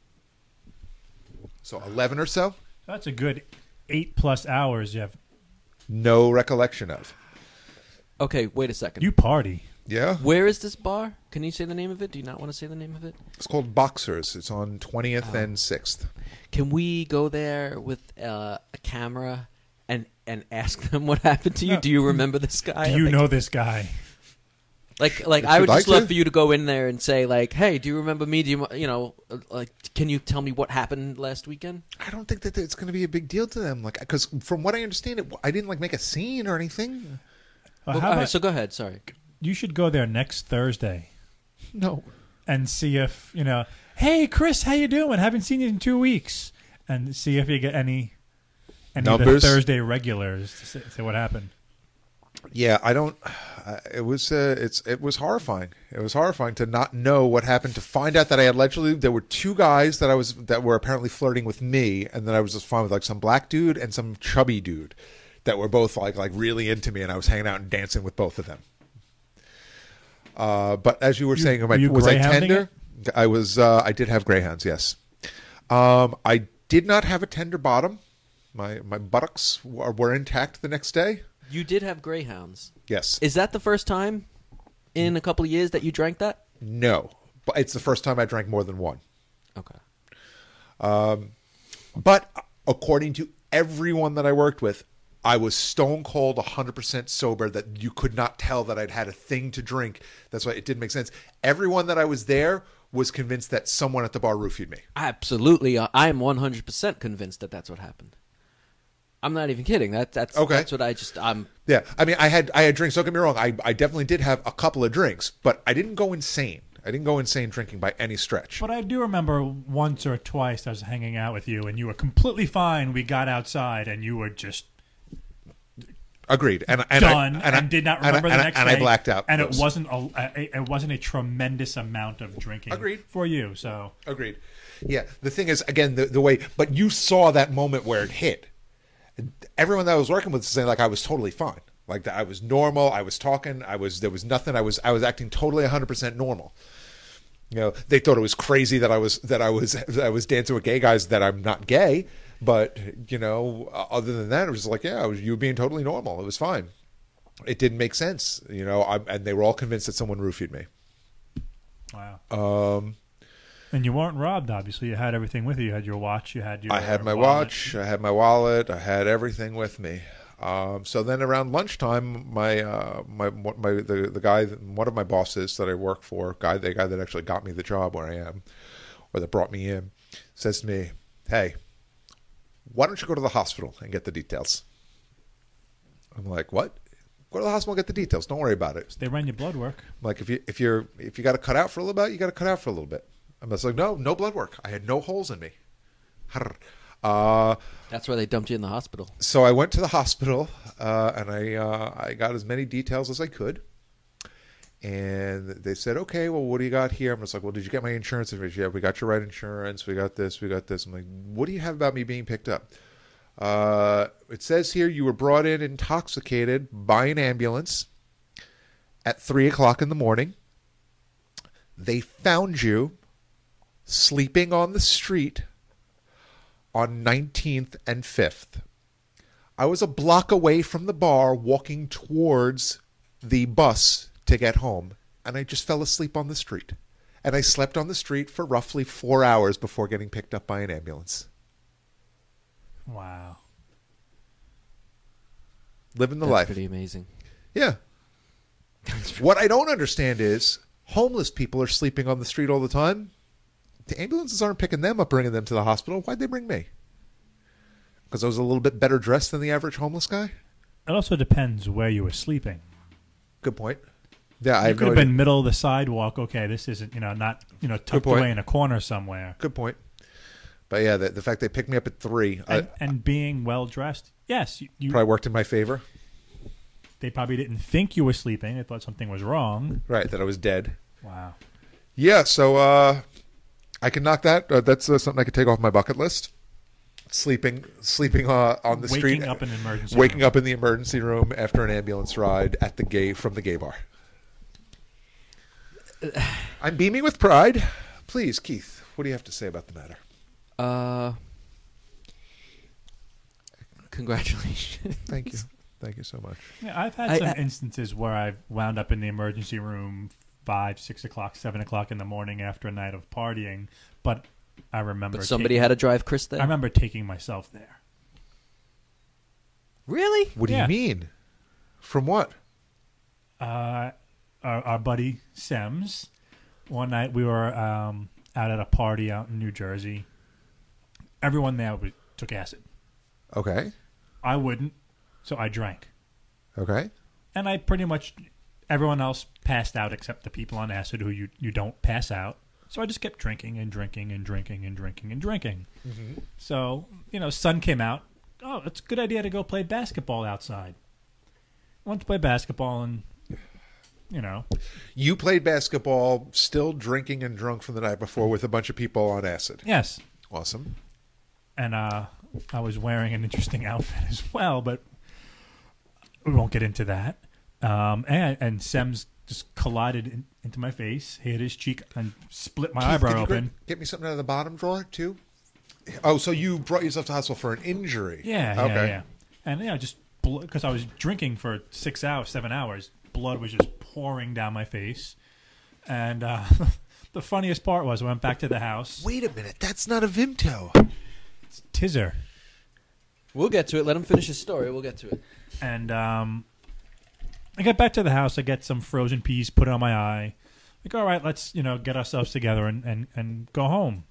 So eleven or so. That's a good eight plus hours you have. No recollection of. Okay, wait a second. You party. Yeah, Where is this bar? Can you say the name of it? Do you not want to say the name of it? it's called Boxers. It's on twentieth Oh. and sixth. Can we go there with uh, a camera and and ask them what happened to you? No. Do you remember this guy? Do you Like- know this guy? Like, like If I you'd would just like love to. for you to go in there and say, like, "Hey, do you remember me? Do you, you know, uh, like, can you tell me what happened last weekend?" I don't think that it's going to be a big deal to them. Like, because from what I understand, it, I didn't like make a scene or anything. Well, Well, how all right, about- so go ahead. Sorry. you should go there next Thursday No. and see if you know. Hey, Chris, how you doing? Haven't seen you in two weeks, and see if you get any any of the Numbers? Thursday regulars to see, see what happened. Yeah, I don't. Uh, it was uh, it's it was horrifying. It was horrifying to not know what happened. To find out that I allegedly there were two guys that I was that were apparently flirting with me, and then I was just fine with like some black dude and some chubby dude that were both like like really into me, and I was hanging out and dancing with both of them. Uh, but as you were You- saying, am were I, you was I greyhounding tender? I was. Uh, I did have greyhounds. Yes. Um, I did not have a tender bottom. My my buttocks were, were intact the next day. You did have greyhounds. Yes. Is that the first time in a couple of years that you drank that? No, but it's the first time I drank more than one. Okay. But according to everyone that I worked with, I was stone cold, one hundred percent sober, that you could not tell that I'd had a thing to drink. That's why it didn't make sense. Everyone that I was there was convinced that someone at the bar roofied me. Absolutely. Uh, I am one hundred percent convinced that that's what happened. I'm not even kidding. That, that's Okay. that's what I just I'm Yeah, I mean, I had I had drinks. Don't get me wrong. I I definitely did have a couple of drinks, but I didn't go insane. I didn't go insane drinking by any stretch. But I do remember once or twice I was hanging out with you, and you were completely fine. We got outside, and you were just Agreed. And and done, I, and, I, did not and I- remember and the I- next and day. I blacked out. And it those. wasn't a, a it wasn't a tremendous amount of drinking. Agreed. For you. So Agreed. Yeah. The thing is, again, the, the way, but you saw that moment where it hit. Everyone that I was working with was saying like I was totally fine, like that I was normal. I was talking. I was there was nothing. I was I was acting totally one hundred percent normal. You know, they thought it was crazy that I was that I was that I was dancing with gay guys. That I'm not gay, but you know, other than that, it was just like yeah, I was, you were being totally normal. It was fine. It didn't make sense, you know, I, and they were all convinced that someone roofied me. wow. Um, And you weren't robbed. Obviously, you had everything with you. You had your watch. You had your. I had my wallet. watch. I had my wallet. I had everything with me. Um, so then around lunchtime, my uh, my my the the guy, one of my bosses that I work for, guy the guy that actually got me the job where I am, or that brought me in, says to me, "Hey, why don't you go to the hospital and get the details?" I'm like, "What? Go to the hospital and get the details. Don't worry about it." They ran your blood work. Like if you if you're if you got to cut out for a little bit, you got to cut out for a little bit. I'm just like, no, no blood work. I had no holes in me. Uh, that's why they dumped you in the hospital. so I went to the hospital uh, and I uh, I got as many details as I could. And they said, okay, well, what do you got here? I'm just like, well, did you get my insurance information? Yeah, we got your right insurance. We got this. We got this. I'm like, what do you have about me being picked up? Uh, it says here you were brought in intoxicated by an ambulance at three o'clock in the morning. They found you sleeping on the street on nineteenth and fifth. I was a block away from the bar walking towards the bus to get home, and I just fell asleep on the street. And I slept on the street for roughly four hours before getting picked up by an ambulance. Wow. Living the That's life. pretty amazing. Yeah. What I don't understand is homeless people are sleeping on the street all the time. The ambulances aren't picking them up, bringing them to the hospital. Why'd they bring me? Because I was a little bit better dressed than the average homeless guy? It also depends where you were sleeping. Good point. Yeah, I You have could no have idea. been middle of the sidewalk. Okay, this isn't, you know, not, you know, tucked point. away in a corner somewhere. Good point. But yeah, the, the fact they picked me up at three, And, I and being well dressed, yes, you, you probably worked in my favor. they probably didn't think you were sleeping. They thought something was wrong. Right, that I was dead. Wow. Yeah, so uh, I can knock that. Uh, that's uh, something I could take off my bucket list. Sleeping, sleeping uh, on the street, Waking up in an emergency waking room. up in the emergency room after an ambulance ride at the gay from the gay bar. I'm beaming with pride. Please, Keith, what do you have to say about the matter? Uh, congratulations. Thank you, thank you so much. Yeah, I've had I- some I- instances where I've wound up in the emergency room five, six o'clock, seven o'clock in the morning after a night of partying, but I remember But somebody taking, had to drive Chris there. I remember taking myself there. Really? What do Yeah. you mean? From what? Uh, our, our buddy Sems. One night we were um, out at a party out in New Jersey. Everyone there was, took acid. Okay. I wouldn't, so I drank. Okay. And I pretty much, everyone else passed out except the people on acid who you, you don't pass out. So I just kept drinking and drinking and drinking and drinking and drinking. Mm-hmm. So, you know, sun came out. Oh, it's a good idea to go play basketball outside. I went to play basketball and, you know. You played basketball still drinking and drunk from the night before with a bunch of people on acid. Yes. Awesome. And uh, I was wearing an interesting outfit as well, but we won't get into that. Um, and, and Sems just collided in, into my face, hit his cheek, and split my Keith, eyebrow can you open. Get, get me something out of the bottom drawer, too? Oh, so you brought yourself to hospital for an injury. Yeah, okay. yeah, yeah. And, yeah, just because I was drinking for six hours, seven hours, blood was just pouring down my face. And uh, the funniest part was I went back to the house. Wait a minute. That's not a Vimto. It's Tizzer. We'll get to it. Let him finish his story. We'll get to it. And um, I get back to the house. I get some frozen peas, put it on my eye. Like, all right, let's, you know, get ourselves together and, and, and go home.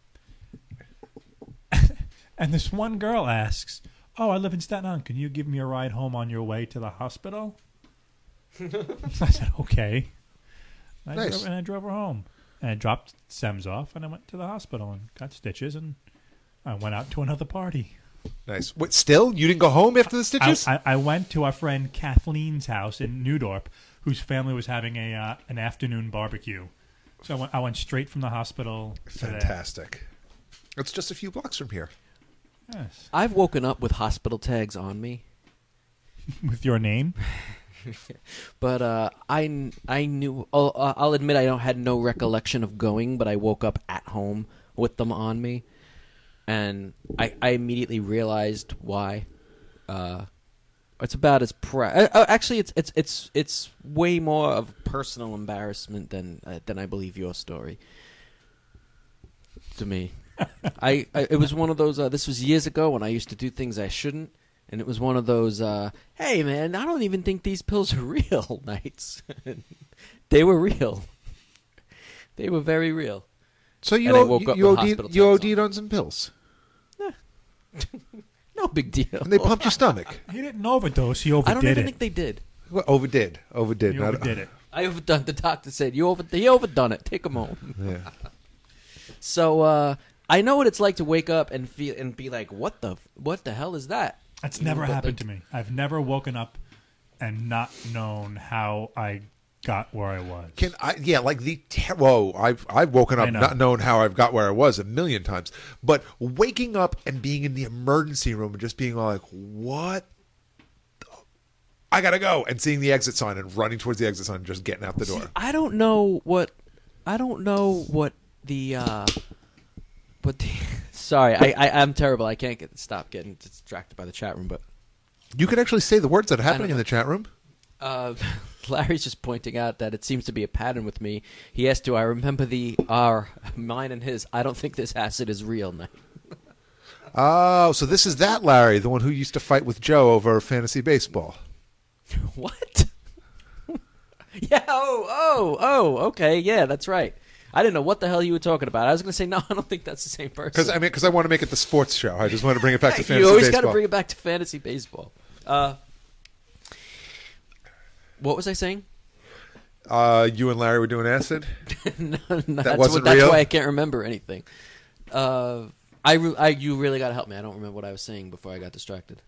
And this one girl asks, oh, I live in Staten Island. Can you give me a ride home on your way to the hospital? I said, okay. I Nice. drove, and I drove her home. And I dropped Sems off, and I went to the hospital and got stitches, and I went out to another party. Nice. What, still? You didn't go home after the I, stitches? I, I went to our friend Kathleen's house in Newdorp, whose family was having a uh, an afternoon barbecue. So I went, I went straight from the hospital to there. Fantastic. It's just a few blocks from here. Yes. I've woken up with hospital tags on me, With your name? but uh, I, I knew. I'll, I'll admit I don't had no recollection of going, but I woke up at home with them on me, and I, I immediately realized why. Uh, it's about as pre- uh, actually it's it's it's it's way more of personal embarrassment than uh, than I believe your story. To me, I, I it was one of those. Uh, this was years ago when I used to do things I shouldn't. And it was one of those, uh, hey, man, I don't even think these pills are real nights. They were real. They were very real. So you, And I o- woke up you, with OD'd, hospital you tags OD'd on some pills. No big deal. And they pumped your stomach. He didn't overdose. He I overdid don't even it. think they did. Well, overdid. Overdid. He Not- overdid it. I overdone. The doctor said, you over, he overdone it. Take him home. Yeah. So uh, I know what it's like to wake up and feel and be like, what the what the hell is that? That's You know, never but happened the- to me. I've never woken up and not known how I got where I was. Can I? Yeah, like the te- whoa! I've I've woken I up know. not knowing how I've got where I was a million times, but waking up and being in the emergency room and just being like, "What? the- I gotta go!" and seeing the exit sign and running towards the exit sign and just getting out the door. I don't know what I don't know what the uh but the, sorry, I, I I'm terrible. I can't get stop getting distracted by the chat room, but You can actually say the words that are happening know. in the chat room. uh Larry's just pointing out that it seems to be a pattern with me. He asked, "Do I remember the R mine and his? I don't think this acid is real." Night. Oh, so this is that Larry, the one who used to fight with Joe over fantasy baseball. What? Yeah. Oh. Oh. Oh. Okay. Yeah. That's right. I didn't know what the hell you were talking about. I was going to say no. I don't think that's the same person. Because I mean, because I want to make it the sports show. I just want to bring it back to fantasy you always baseball. got to bring it back to fantasy baseball. Uh, what was I saying? Uh, you and Larry were doing acid. no, no, that's wasn't what, that's real? why I can't remember anything. Uh, I, re- I, you really got to help me. I don't remember what I was saying before I got distracted.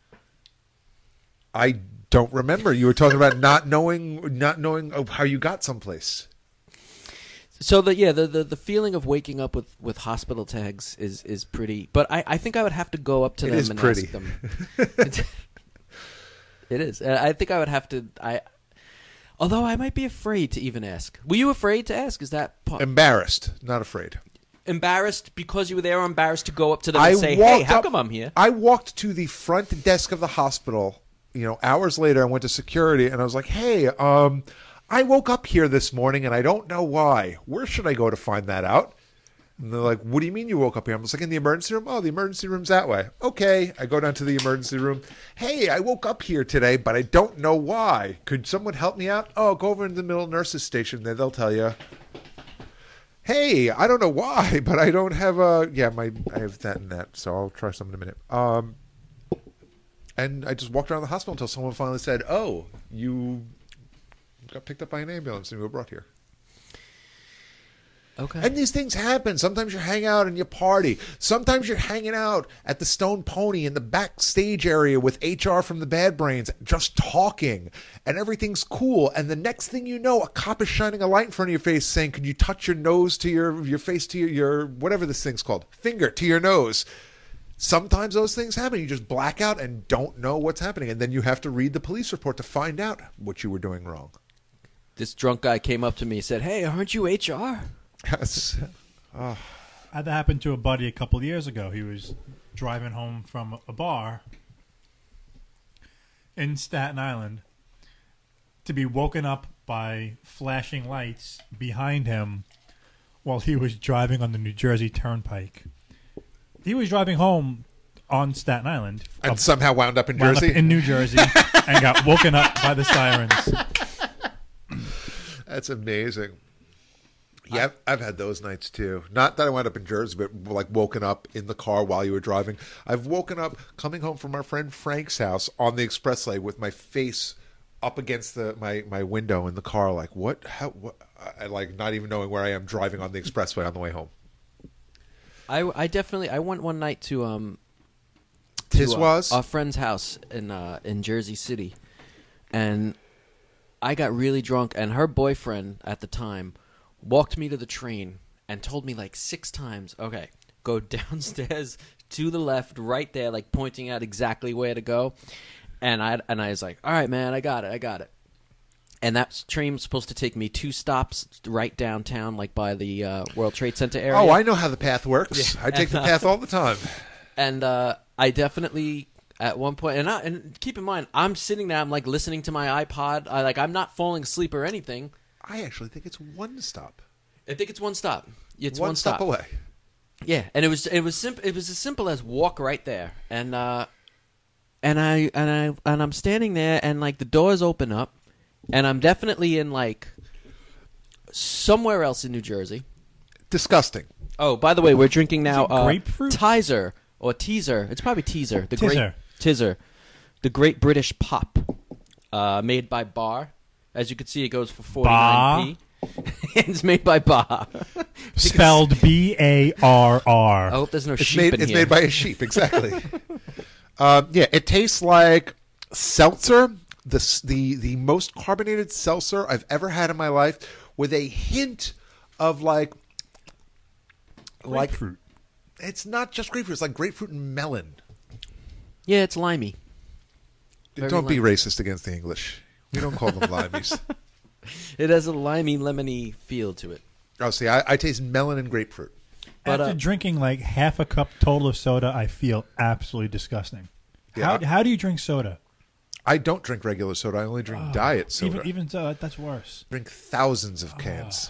I don't remember. You were talking about not knowing, not knowing of how you got someplace. So the yeah the, the, the feeling of waking up with, with hospital tags is, is pretty. But I, I think I would have to go up to It them is and pretty. ask them. It's- it is. Uh, I think I would have to. I, although I might be afraid to even ask. Were you afraid to ask? Is that part? Embarrassed, not afraid. Embarrassed because you were there, or embarrassed to go up to them I and say, walked "Hey, how up- come I'm here?" I walked to the front desk of the hospital. You know, hours later, I went to security and I was like, "Hey, um, I woke up here this morning and I don't know why. Where should I go to find that out?" And they're like, what do you mean you woke up here? I'm just like, in the emergency room? Oh, the emergency room's that way. Okay. I go down to the emergency room. Hey, I woke up here today, but I don't know why. Could someone help me out? Oh, go over to the middle nurses station there. They'll tell you. Hey, I don't know why, but I don't have a... Yeah, my I have that and that, so I'll try some in a minute. Um, and I just walked around the hospital until someone finally said, oh, you got picked up by an ambulance and you were brought here. Okay. And these things happen. Sometimes you hang out and you party. Sometimes you're hanging out at the Stone Pony in the backstage area with H R from the Bad Brains, just talking, and everything's cool. And the next thing you know, a cop is shining a light in front of your face saying, could you touch your nose to your, your face to your, your, whatever this thing's called, finger to your nose. Sometimes those things happen. You just black out and don't know what's happening. And then you have to read the police report to find out what you were doing wrong. This drunk guy came up to me and said, hey, aren't you H R? Yes. Oh. That happened to a buddy a couple of years ago. He was driving home from a bar in Staten Island to be woken up by flashing lights behind him while he was driving on the New Jersey Turnpike. He was driving home on Staten Island. And up, somehow wound up in wound Jersey? Up in New Jersey and got woken up by the sirens. That's amazing. Yeah, I've, I've had those nights too. Not that I wound up in Jersey, but like woken up in the car while you were driving. I've woken up coming home from our friend Frank's house on the expressway with my face up against the my, my window in the car, like what? How? What? I, like not even knowing where I am driving on the expressway on the way home. I, I definitely I went one night to um Tis to, uh, was a friend's house in uh, in Jersey City, and I got really drunk, and her boyfriend at the time walked me to the train and told me like six times, okay, go downstairs to the left, right there, like pointing out exactly where to go. And I and I was like, all right, man, I got it, I got it. And that train was supposed to take me two stops right downtown, like by the uh, World Trade Center area. Oh, I know how the path works. Yeah. I take the path all the time. And uh, I definitely, at one point, and, I, and keep in mind, I'm sitting there, I'm like listening to my iPod. I like I'm not falling asleep or anything. I actually think it's one stop. I think it's one stop. It's one, one stop. stop away. Yeah, and it was it was simple. It was as simple as walk right there, and uh, and I and I and I'm standing there, and like the doors open up, and I'm definitely in like somewhere else in New Jersey. Disgusting. Oh, by the way, we're drinking now it uh, grapefruit? Tizer or Teaser. It's probably Teaser. The Tizzer. Great Tizzer, the Great British Pop, uh, made by Bar. As you can see, it goes for forty-nine p. It's made by Bar. Spelled B A R R. I hope there's no It's sheep made. in It's here. made by a sheep. Exactly. uh, yeah, it tastes like seltzer. The s- the the most carbonated seltzer I've ever had in my life, with a hint of like like Grapefruit. it's not just grapefruit. It's like grapefruit and melon. Yeah, it's limey. Very Don't be limey. racist against the English. We don't call them limeys. It has a limey, lemony feel to it. Oh, see, I, I taste melon and grapefruit. But, After uh, drinking like half a cup total of soda, I feel absolutely disgusting. Yeah. How, how do you drink soda? I don't drink regular soda. I only drink diet soda. Even, even so, that's worse. drink thousands of cans.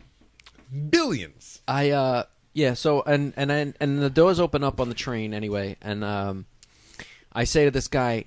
Billions. I uh yeah, so and and and, and the doors open up on the train anyway, and um I say to this guy,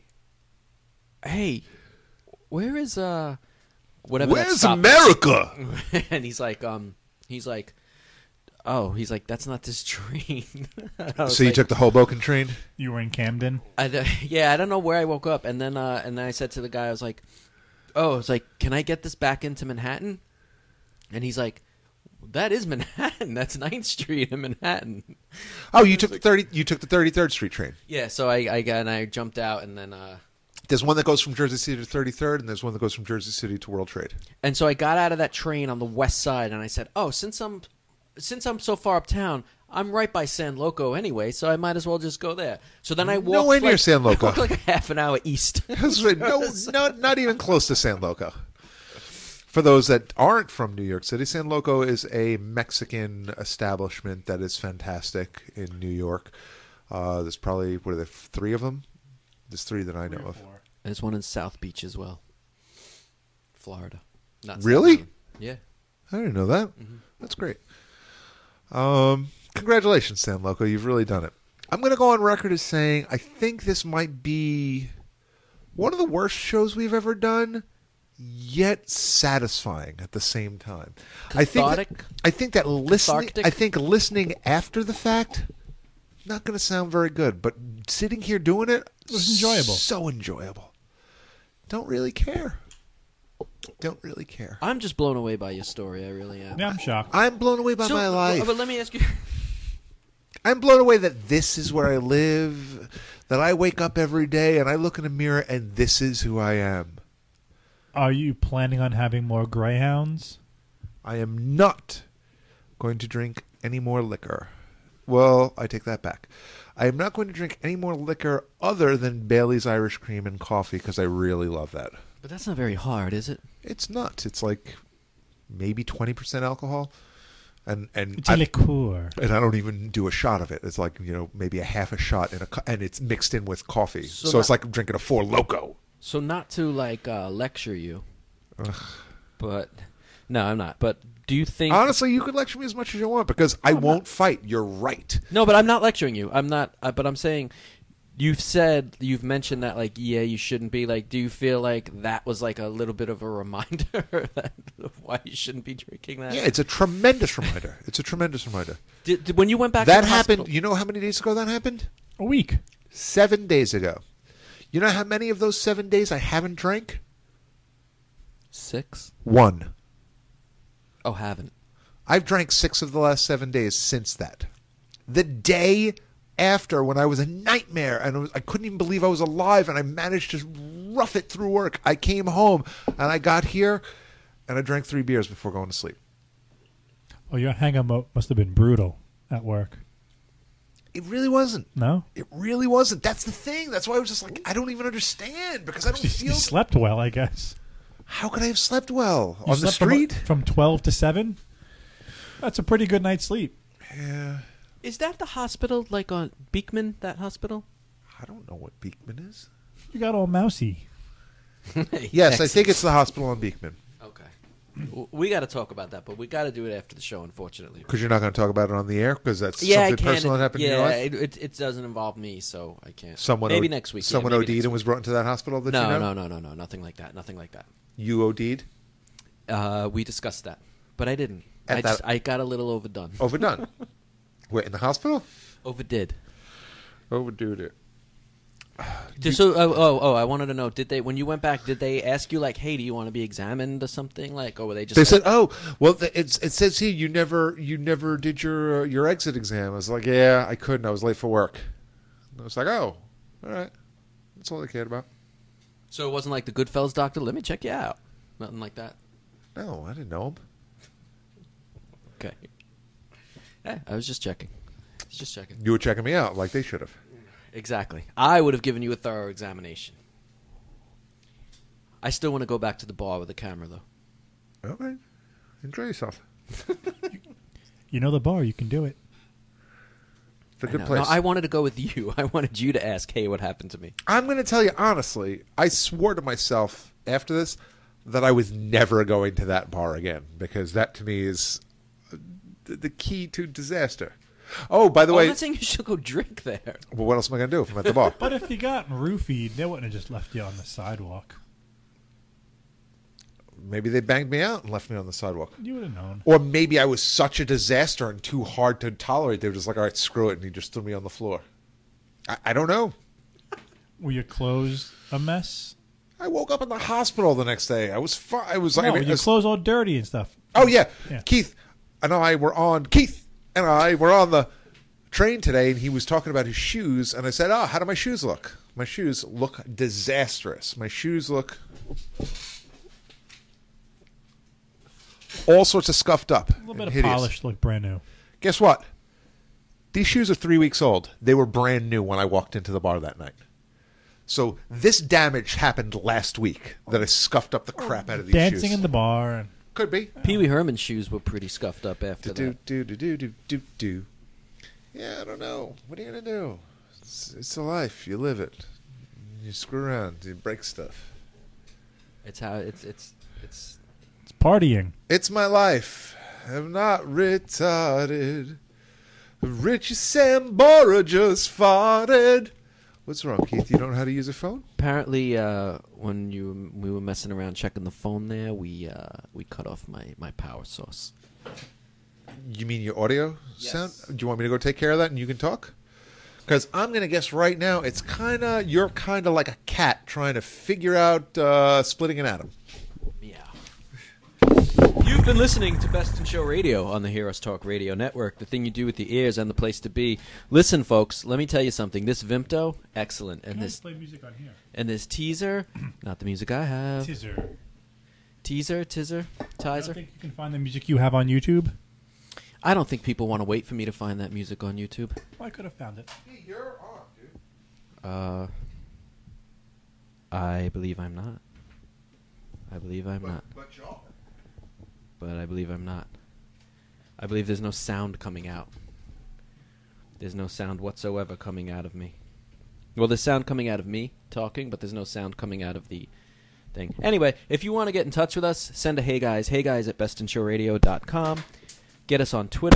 "Hey, where is uh whatever that Where's stop is?" America? And he's like um he's like oh, he's like that's not this train. I was So you like, took the Hoboken train? You were in Camden. I, d- yeah, I don't know where I woke up, and then uh, and then I said to the guy, I was like, "Oh, I was like, can I get this back into Manhattan?" And he's like, "That is Manhattan. That's Ninth Street in Manhattan." Oh, you took the thirty. You took the thirty-third Street train. Yeah, so I, I got and I jumped out, and then uh, There's one that goes from Jersey City to thirty-third, and there's one that goes from Jersey City to World Trade. and so I got out of that train on the west side, and I said, "Oh, since I'm since I'm so far uptown, I'm right by San Loco anyway, so I might as well just go there." So then I walked Nowhere near like, San Loco. I walked like a half an hour east. That's right. No, no, not even close to San Loco. For those that aren't from New York City, San Loco is a Mexican establishment that is fantastic in New York. Uh, there's probably, what are there, three of them? There's three that I know of. There's one in South Beach as well, Florida. Not Really? South Beach. Yeah. I didn't know that. That's great. Um, congratulations, San Loco. You've really done it. I'm going to go on record as saying I think this might be one of the worst shows we've ever done, yet satisfying at the same time. I think that, Cathartic? I think that listening. Cathartic? I think listening after the fact, not going to sound very good, but sitting here doing it It was enjoyable. So enjoyable. Don't really care. Don't really care. I'm just blown away by your story. I really am. Yeah, I'm shocked. I'm blown away by So, my life. But let me ask you. I'm blown away that this is where I live, that I wake up every day and I look in a mirror and this is who I am. Are you planning on having more Greyhounds? I am not going to drink any more liquor. Well, I take that back. I am not going to drink any more liquor other than Bailey's Irish Cream and coffee because I really love that. But that's not very hard, is it? It's nuts. It's like maybe twenty percent alcohol. And and It's a I, liqueur. and I don't even do a shot of it. It's like, you know, maybe a half a shot in a cu- and it's mixed in with coffee. So So, it's that- like drinking a Four Loko. So not to like uh, lecture you, but no, I'm not. But do you think? Honestly, you could lecture me as much as you want because I won't fight. You're right. No, but I'm not lecturing you. I'm not. Uh, but I'm saying, you've said you've mentioned that like yeah, you shouldn't be like. Do you feel like that was like a little bit of a reminder that, of why you shouldn't be drinking that? Yeah, it's a tremendous reminder. It's a tremendous reminder. Did, did- when you went back, That to the happened. hospital- You know how many days ago that happened? A week. Seven days ago. You know how many of those seven days I haven't drank? Six. One. Oh, haven't. I've drank six of the last seven days since that. The day after, when I was a nightmare and I, was, I couldn't even believe I was alive, and I managed to rough it through work. I came home and I got here, and I drank three beers before going to sleep. Oh, your hang-up mo- must have been brutal at work. It really wasn't. No? It really wasn't. That's the thing. That's why I was just like, I don't even understand because I don't You feel. slept well, I guess. How could I have slept well You on the slept from- street? From twelve to seven? That's a pretty good night's sleep. Yeah, Is that the hospital like on Beekman? That hospital? I don't know what Beekman is. You got all mousy. Yes, I think it's the hospital on Beekman. Okay. W- We got to talk about that, but we got to do it after the show, unfortunately. Because you're not going to talk about it on the air because that's Yeah, I something can. personal that happened yeah, in your life. it, it, it doesn't involve me, so I can't. Someone maybe O- next week. yeah, Someone maybe OD'd next and was week. brought into that hospital. That No, you know? no, no, no, no, nothing like that. Nothing like that. You OD'd? Uh, we discussed that, but I didn't. At I that- just I got a little overdone. Overdone. Wait, in the hospital? Overdid. Overdid it. Just so oh, oh oh I wanted to know, did they when you went back, did they ask you like, hey, do you want to be examined or something, like, or were they just They like, said, "Oh, well, th- it's, it says here you never you never did your uh, your exit exam." I was like, "Yeah, I couldn't. I was late for work." And I was like, "Oh, all right." That's all I cared about. so it wasn't like the Goodfellas doctor, let me check you out, nothing like that. No, I didn't know him. Okay. Yeah, I was just checking. I was just checking. You were checking me out like they should have. Exactly. I would have given you a thorough examination. I still want to go back to the bar with the camera, though. Okay, enjoy yourself. You know the bar. You can do it. It's a I good know. place. No, I wanted to go with you. I wanted you to ask, hey, what happened to me? I'm going to tell you honestly, I swore to myself after this that I was never going to that bar again because that to me is the, the key to disaster. Oh, by the Oh, way, I'm not saying you should go drink there. well, what else am I going to do if I'm at the bar? But if you got roofied, they wouldn't have just left you on the sidewalk. Maybe they banged me out and left me on the sidewalk. You would have known. Or maybe I was such a disaster and too hard to tolerate. They were just like, all right, screw it. And he just threw me on the floor. I, I don't know. Were your clothes a mess? I woke up in the hospital the next day. I was fine. I was like, No, I mean, your as- clothes all dirty and stuff. oh, yeah. Yeah. Keith and I were on, Keith and I were on the train today, and he was talking about his shoes. And I said, oh, how do my shoes look? My shoes look disastrous. My shoes look all sorts of scuffed up. A little bit and of hideous. polish, look brand new. Guess what? These shoes are three weeks old. They were brand new when I walked into the bar that night. So this damage happened last week that I scuffed up the crap out of these shoes. Dancing in the bar. And Could be. Pee Wee Herman's shoes were pretty scuffed up after Do that. do do do do do do. Yeah, I don't know. What are you gonna do? It's, it's a life. You live it. You screw around. You break stuff. It's how it's it's it's it's partying. It's my life. am not retarded. Richie Sambora just farted. What's wrong, Keith? You don't know how to use a phone? Apparently, uh, when you we were messing around checking the phone there, we uh, we cut off my, my power source. You mean your audio Yes. sound? Do you want me to go take care of that and you can talk? Because I'm going to guess right now it's kind of, you're kind of like a cat trying to figure out uh, splitting an atom. Yeah. You've been listening to Best in Show Radio on the Heroes Talk Radio Network, the thing you do with the ears and the place to be. Listen, folks, let me tell you something. This Vimto, excellent. And Can I this play music on here? and this teaser, not the music I have. Teaser. Teaser, teaser, I tizer. don't think you can find the music you have on YouTube. I don't think people want to wait for me to find that music on YouTube. Well, I could have found it. Hey, you're on, dude. Uh, I believe I'm not. I believe I'm not. But y'all. But I believe I'm not. I believe there's no sound coming out. There's no sound whatsoever coming out of me. Well, there's sound coming out of me talking, but there's no sound coming out of the thing. Anyway, if you want to get in touch with us, send a hey guys, hey guys at best in show radio dot com. Get us on Twitter.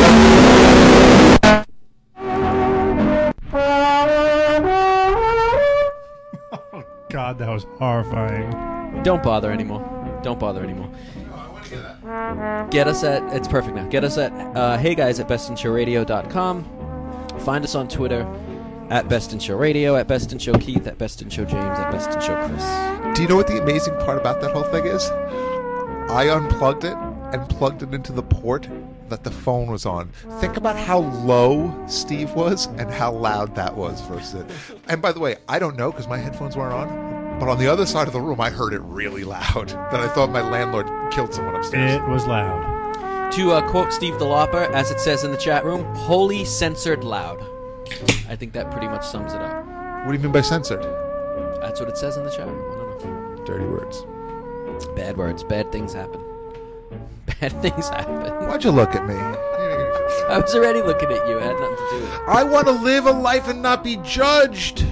Oh, God, that was horrifying. Don't bother anymore. Don't bother anymore. Get us at, it's perfect now. Get us at uh, hey guys at best in show radio dot com. Find us on Twitter at Best in Show Radio, at Best in Show Keith, at Best in Show James, at Best in Show Chris. Do you know what the amazing part about that whole thing is? I unplugged it and plugged it into the port that the phone was on. Think about how low Steve was and how loud that was versus it. And by the way, I don't know because my headphones weren't on, but on the other side of the room, I heard it really loud that I thought my landlord killed someone upstairs. It was loud. To uh, quote Steve the Lopper, as it says in the chat room, wholly censored loud. I think that pretty much sums it up. What do you mean by censored? That's what it says in the chat room. I don't know. Dirty words. Bad words. Bad things happen. Bad things happen. Why'd you look at me? I was already looking at you. It had nothing to do with it. I want to live a life and not be judged.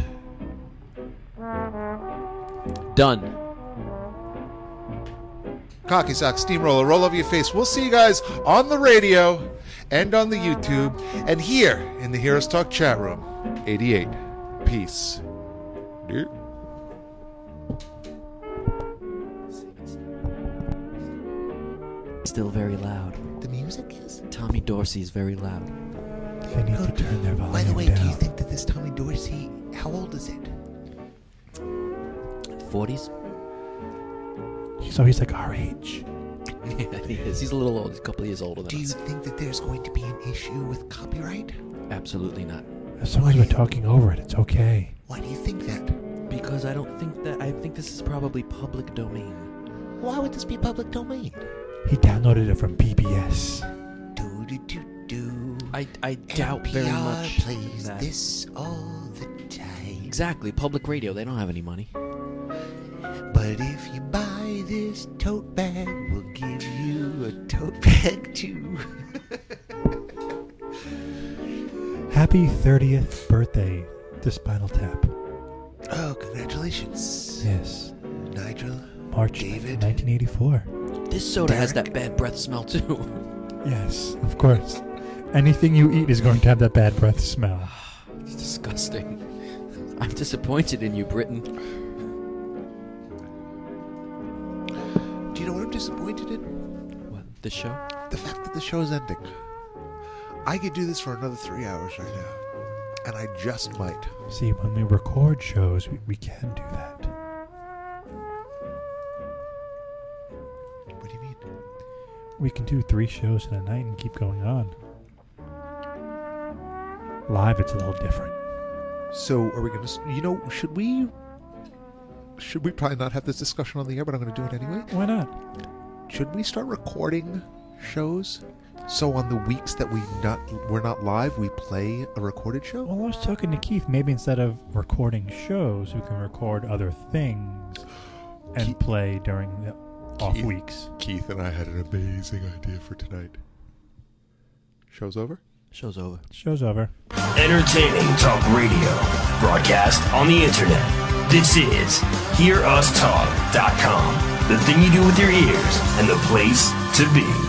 Done. Cocky sock, steamroller, roll over your face. We'll see you guys on the radio and on the YouTube and here in the Heroes Talk chat room. eighty-eight. Peace. Dude. Still very loud. The music is? Tommy Dorsey's very loud. They need to turn their volume By the way, down. do you think that this Tommy Dorsey, how old is it? forties? So he's like our age. Yeah, he is. He's a little old. He's a couple of years older than Do you us. think that there's going to be an issue with copyright? Absolutely not. As long as we're talking over it, it's okay. Why do you think that? Because I don't think that... I think this is probably public domain. Why would this be public domain? He downloaded it from P B S. Do do do do. I, I doubt very N P R much plays that... this all the time. Exactly. Public radio. They don't have any money. But if you buy this tote bag, we'll give you a tote bag too. Happy thirtieth birthday to Spinal Tap. Oh, congratulations. Yes. Nigel. March David. nineteen eighty-four. This soda has Derek? that bad breath smell, too. Yes, of course. Anything you eat is going to have that bad breath smell. It's disgusting. I'm disappointed in you, Britain. Do you know what I'm disappointed in? What, this show? The fact that the show is ending. I could do this for another three hours right now. And I just might. See, when we record shows, we, we can do that. What do you mean? We can do three shows in a night and keep going on. Live, it's a little different. So are we going to... You know, should we... Should we probably not have this discussion on the air, but I'm going to do it anyway? Why not? Should we start recording shows? So on the weeks that we not we're not live, we play a recorded show? Well, I was talking to Keith. Maybe instead of recording shows, we can record other things and Keith- play during the off Keith- weeks. Keith and I had an amazing idea for tonight. Show's over? Show's over. Show's over. Entertaining talk radio. Broadcast on the internet. This is hear us talk dot com. The thing you do with your ears and the place to be.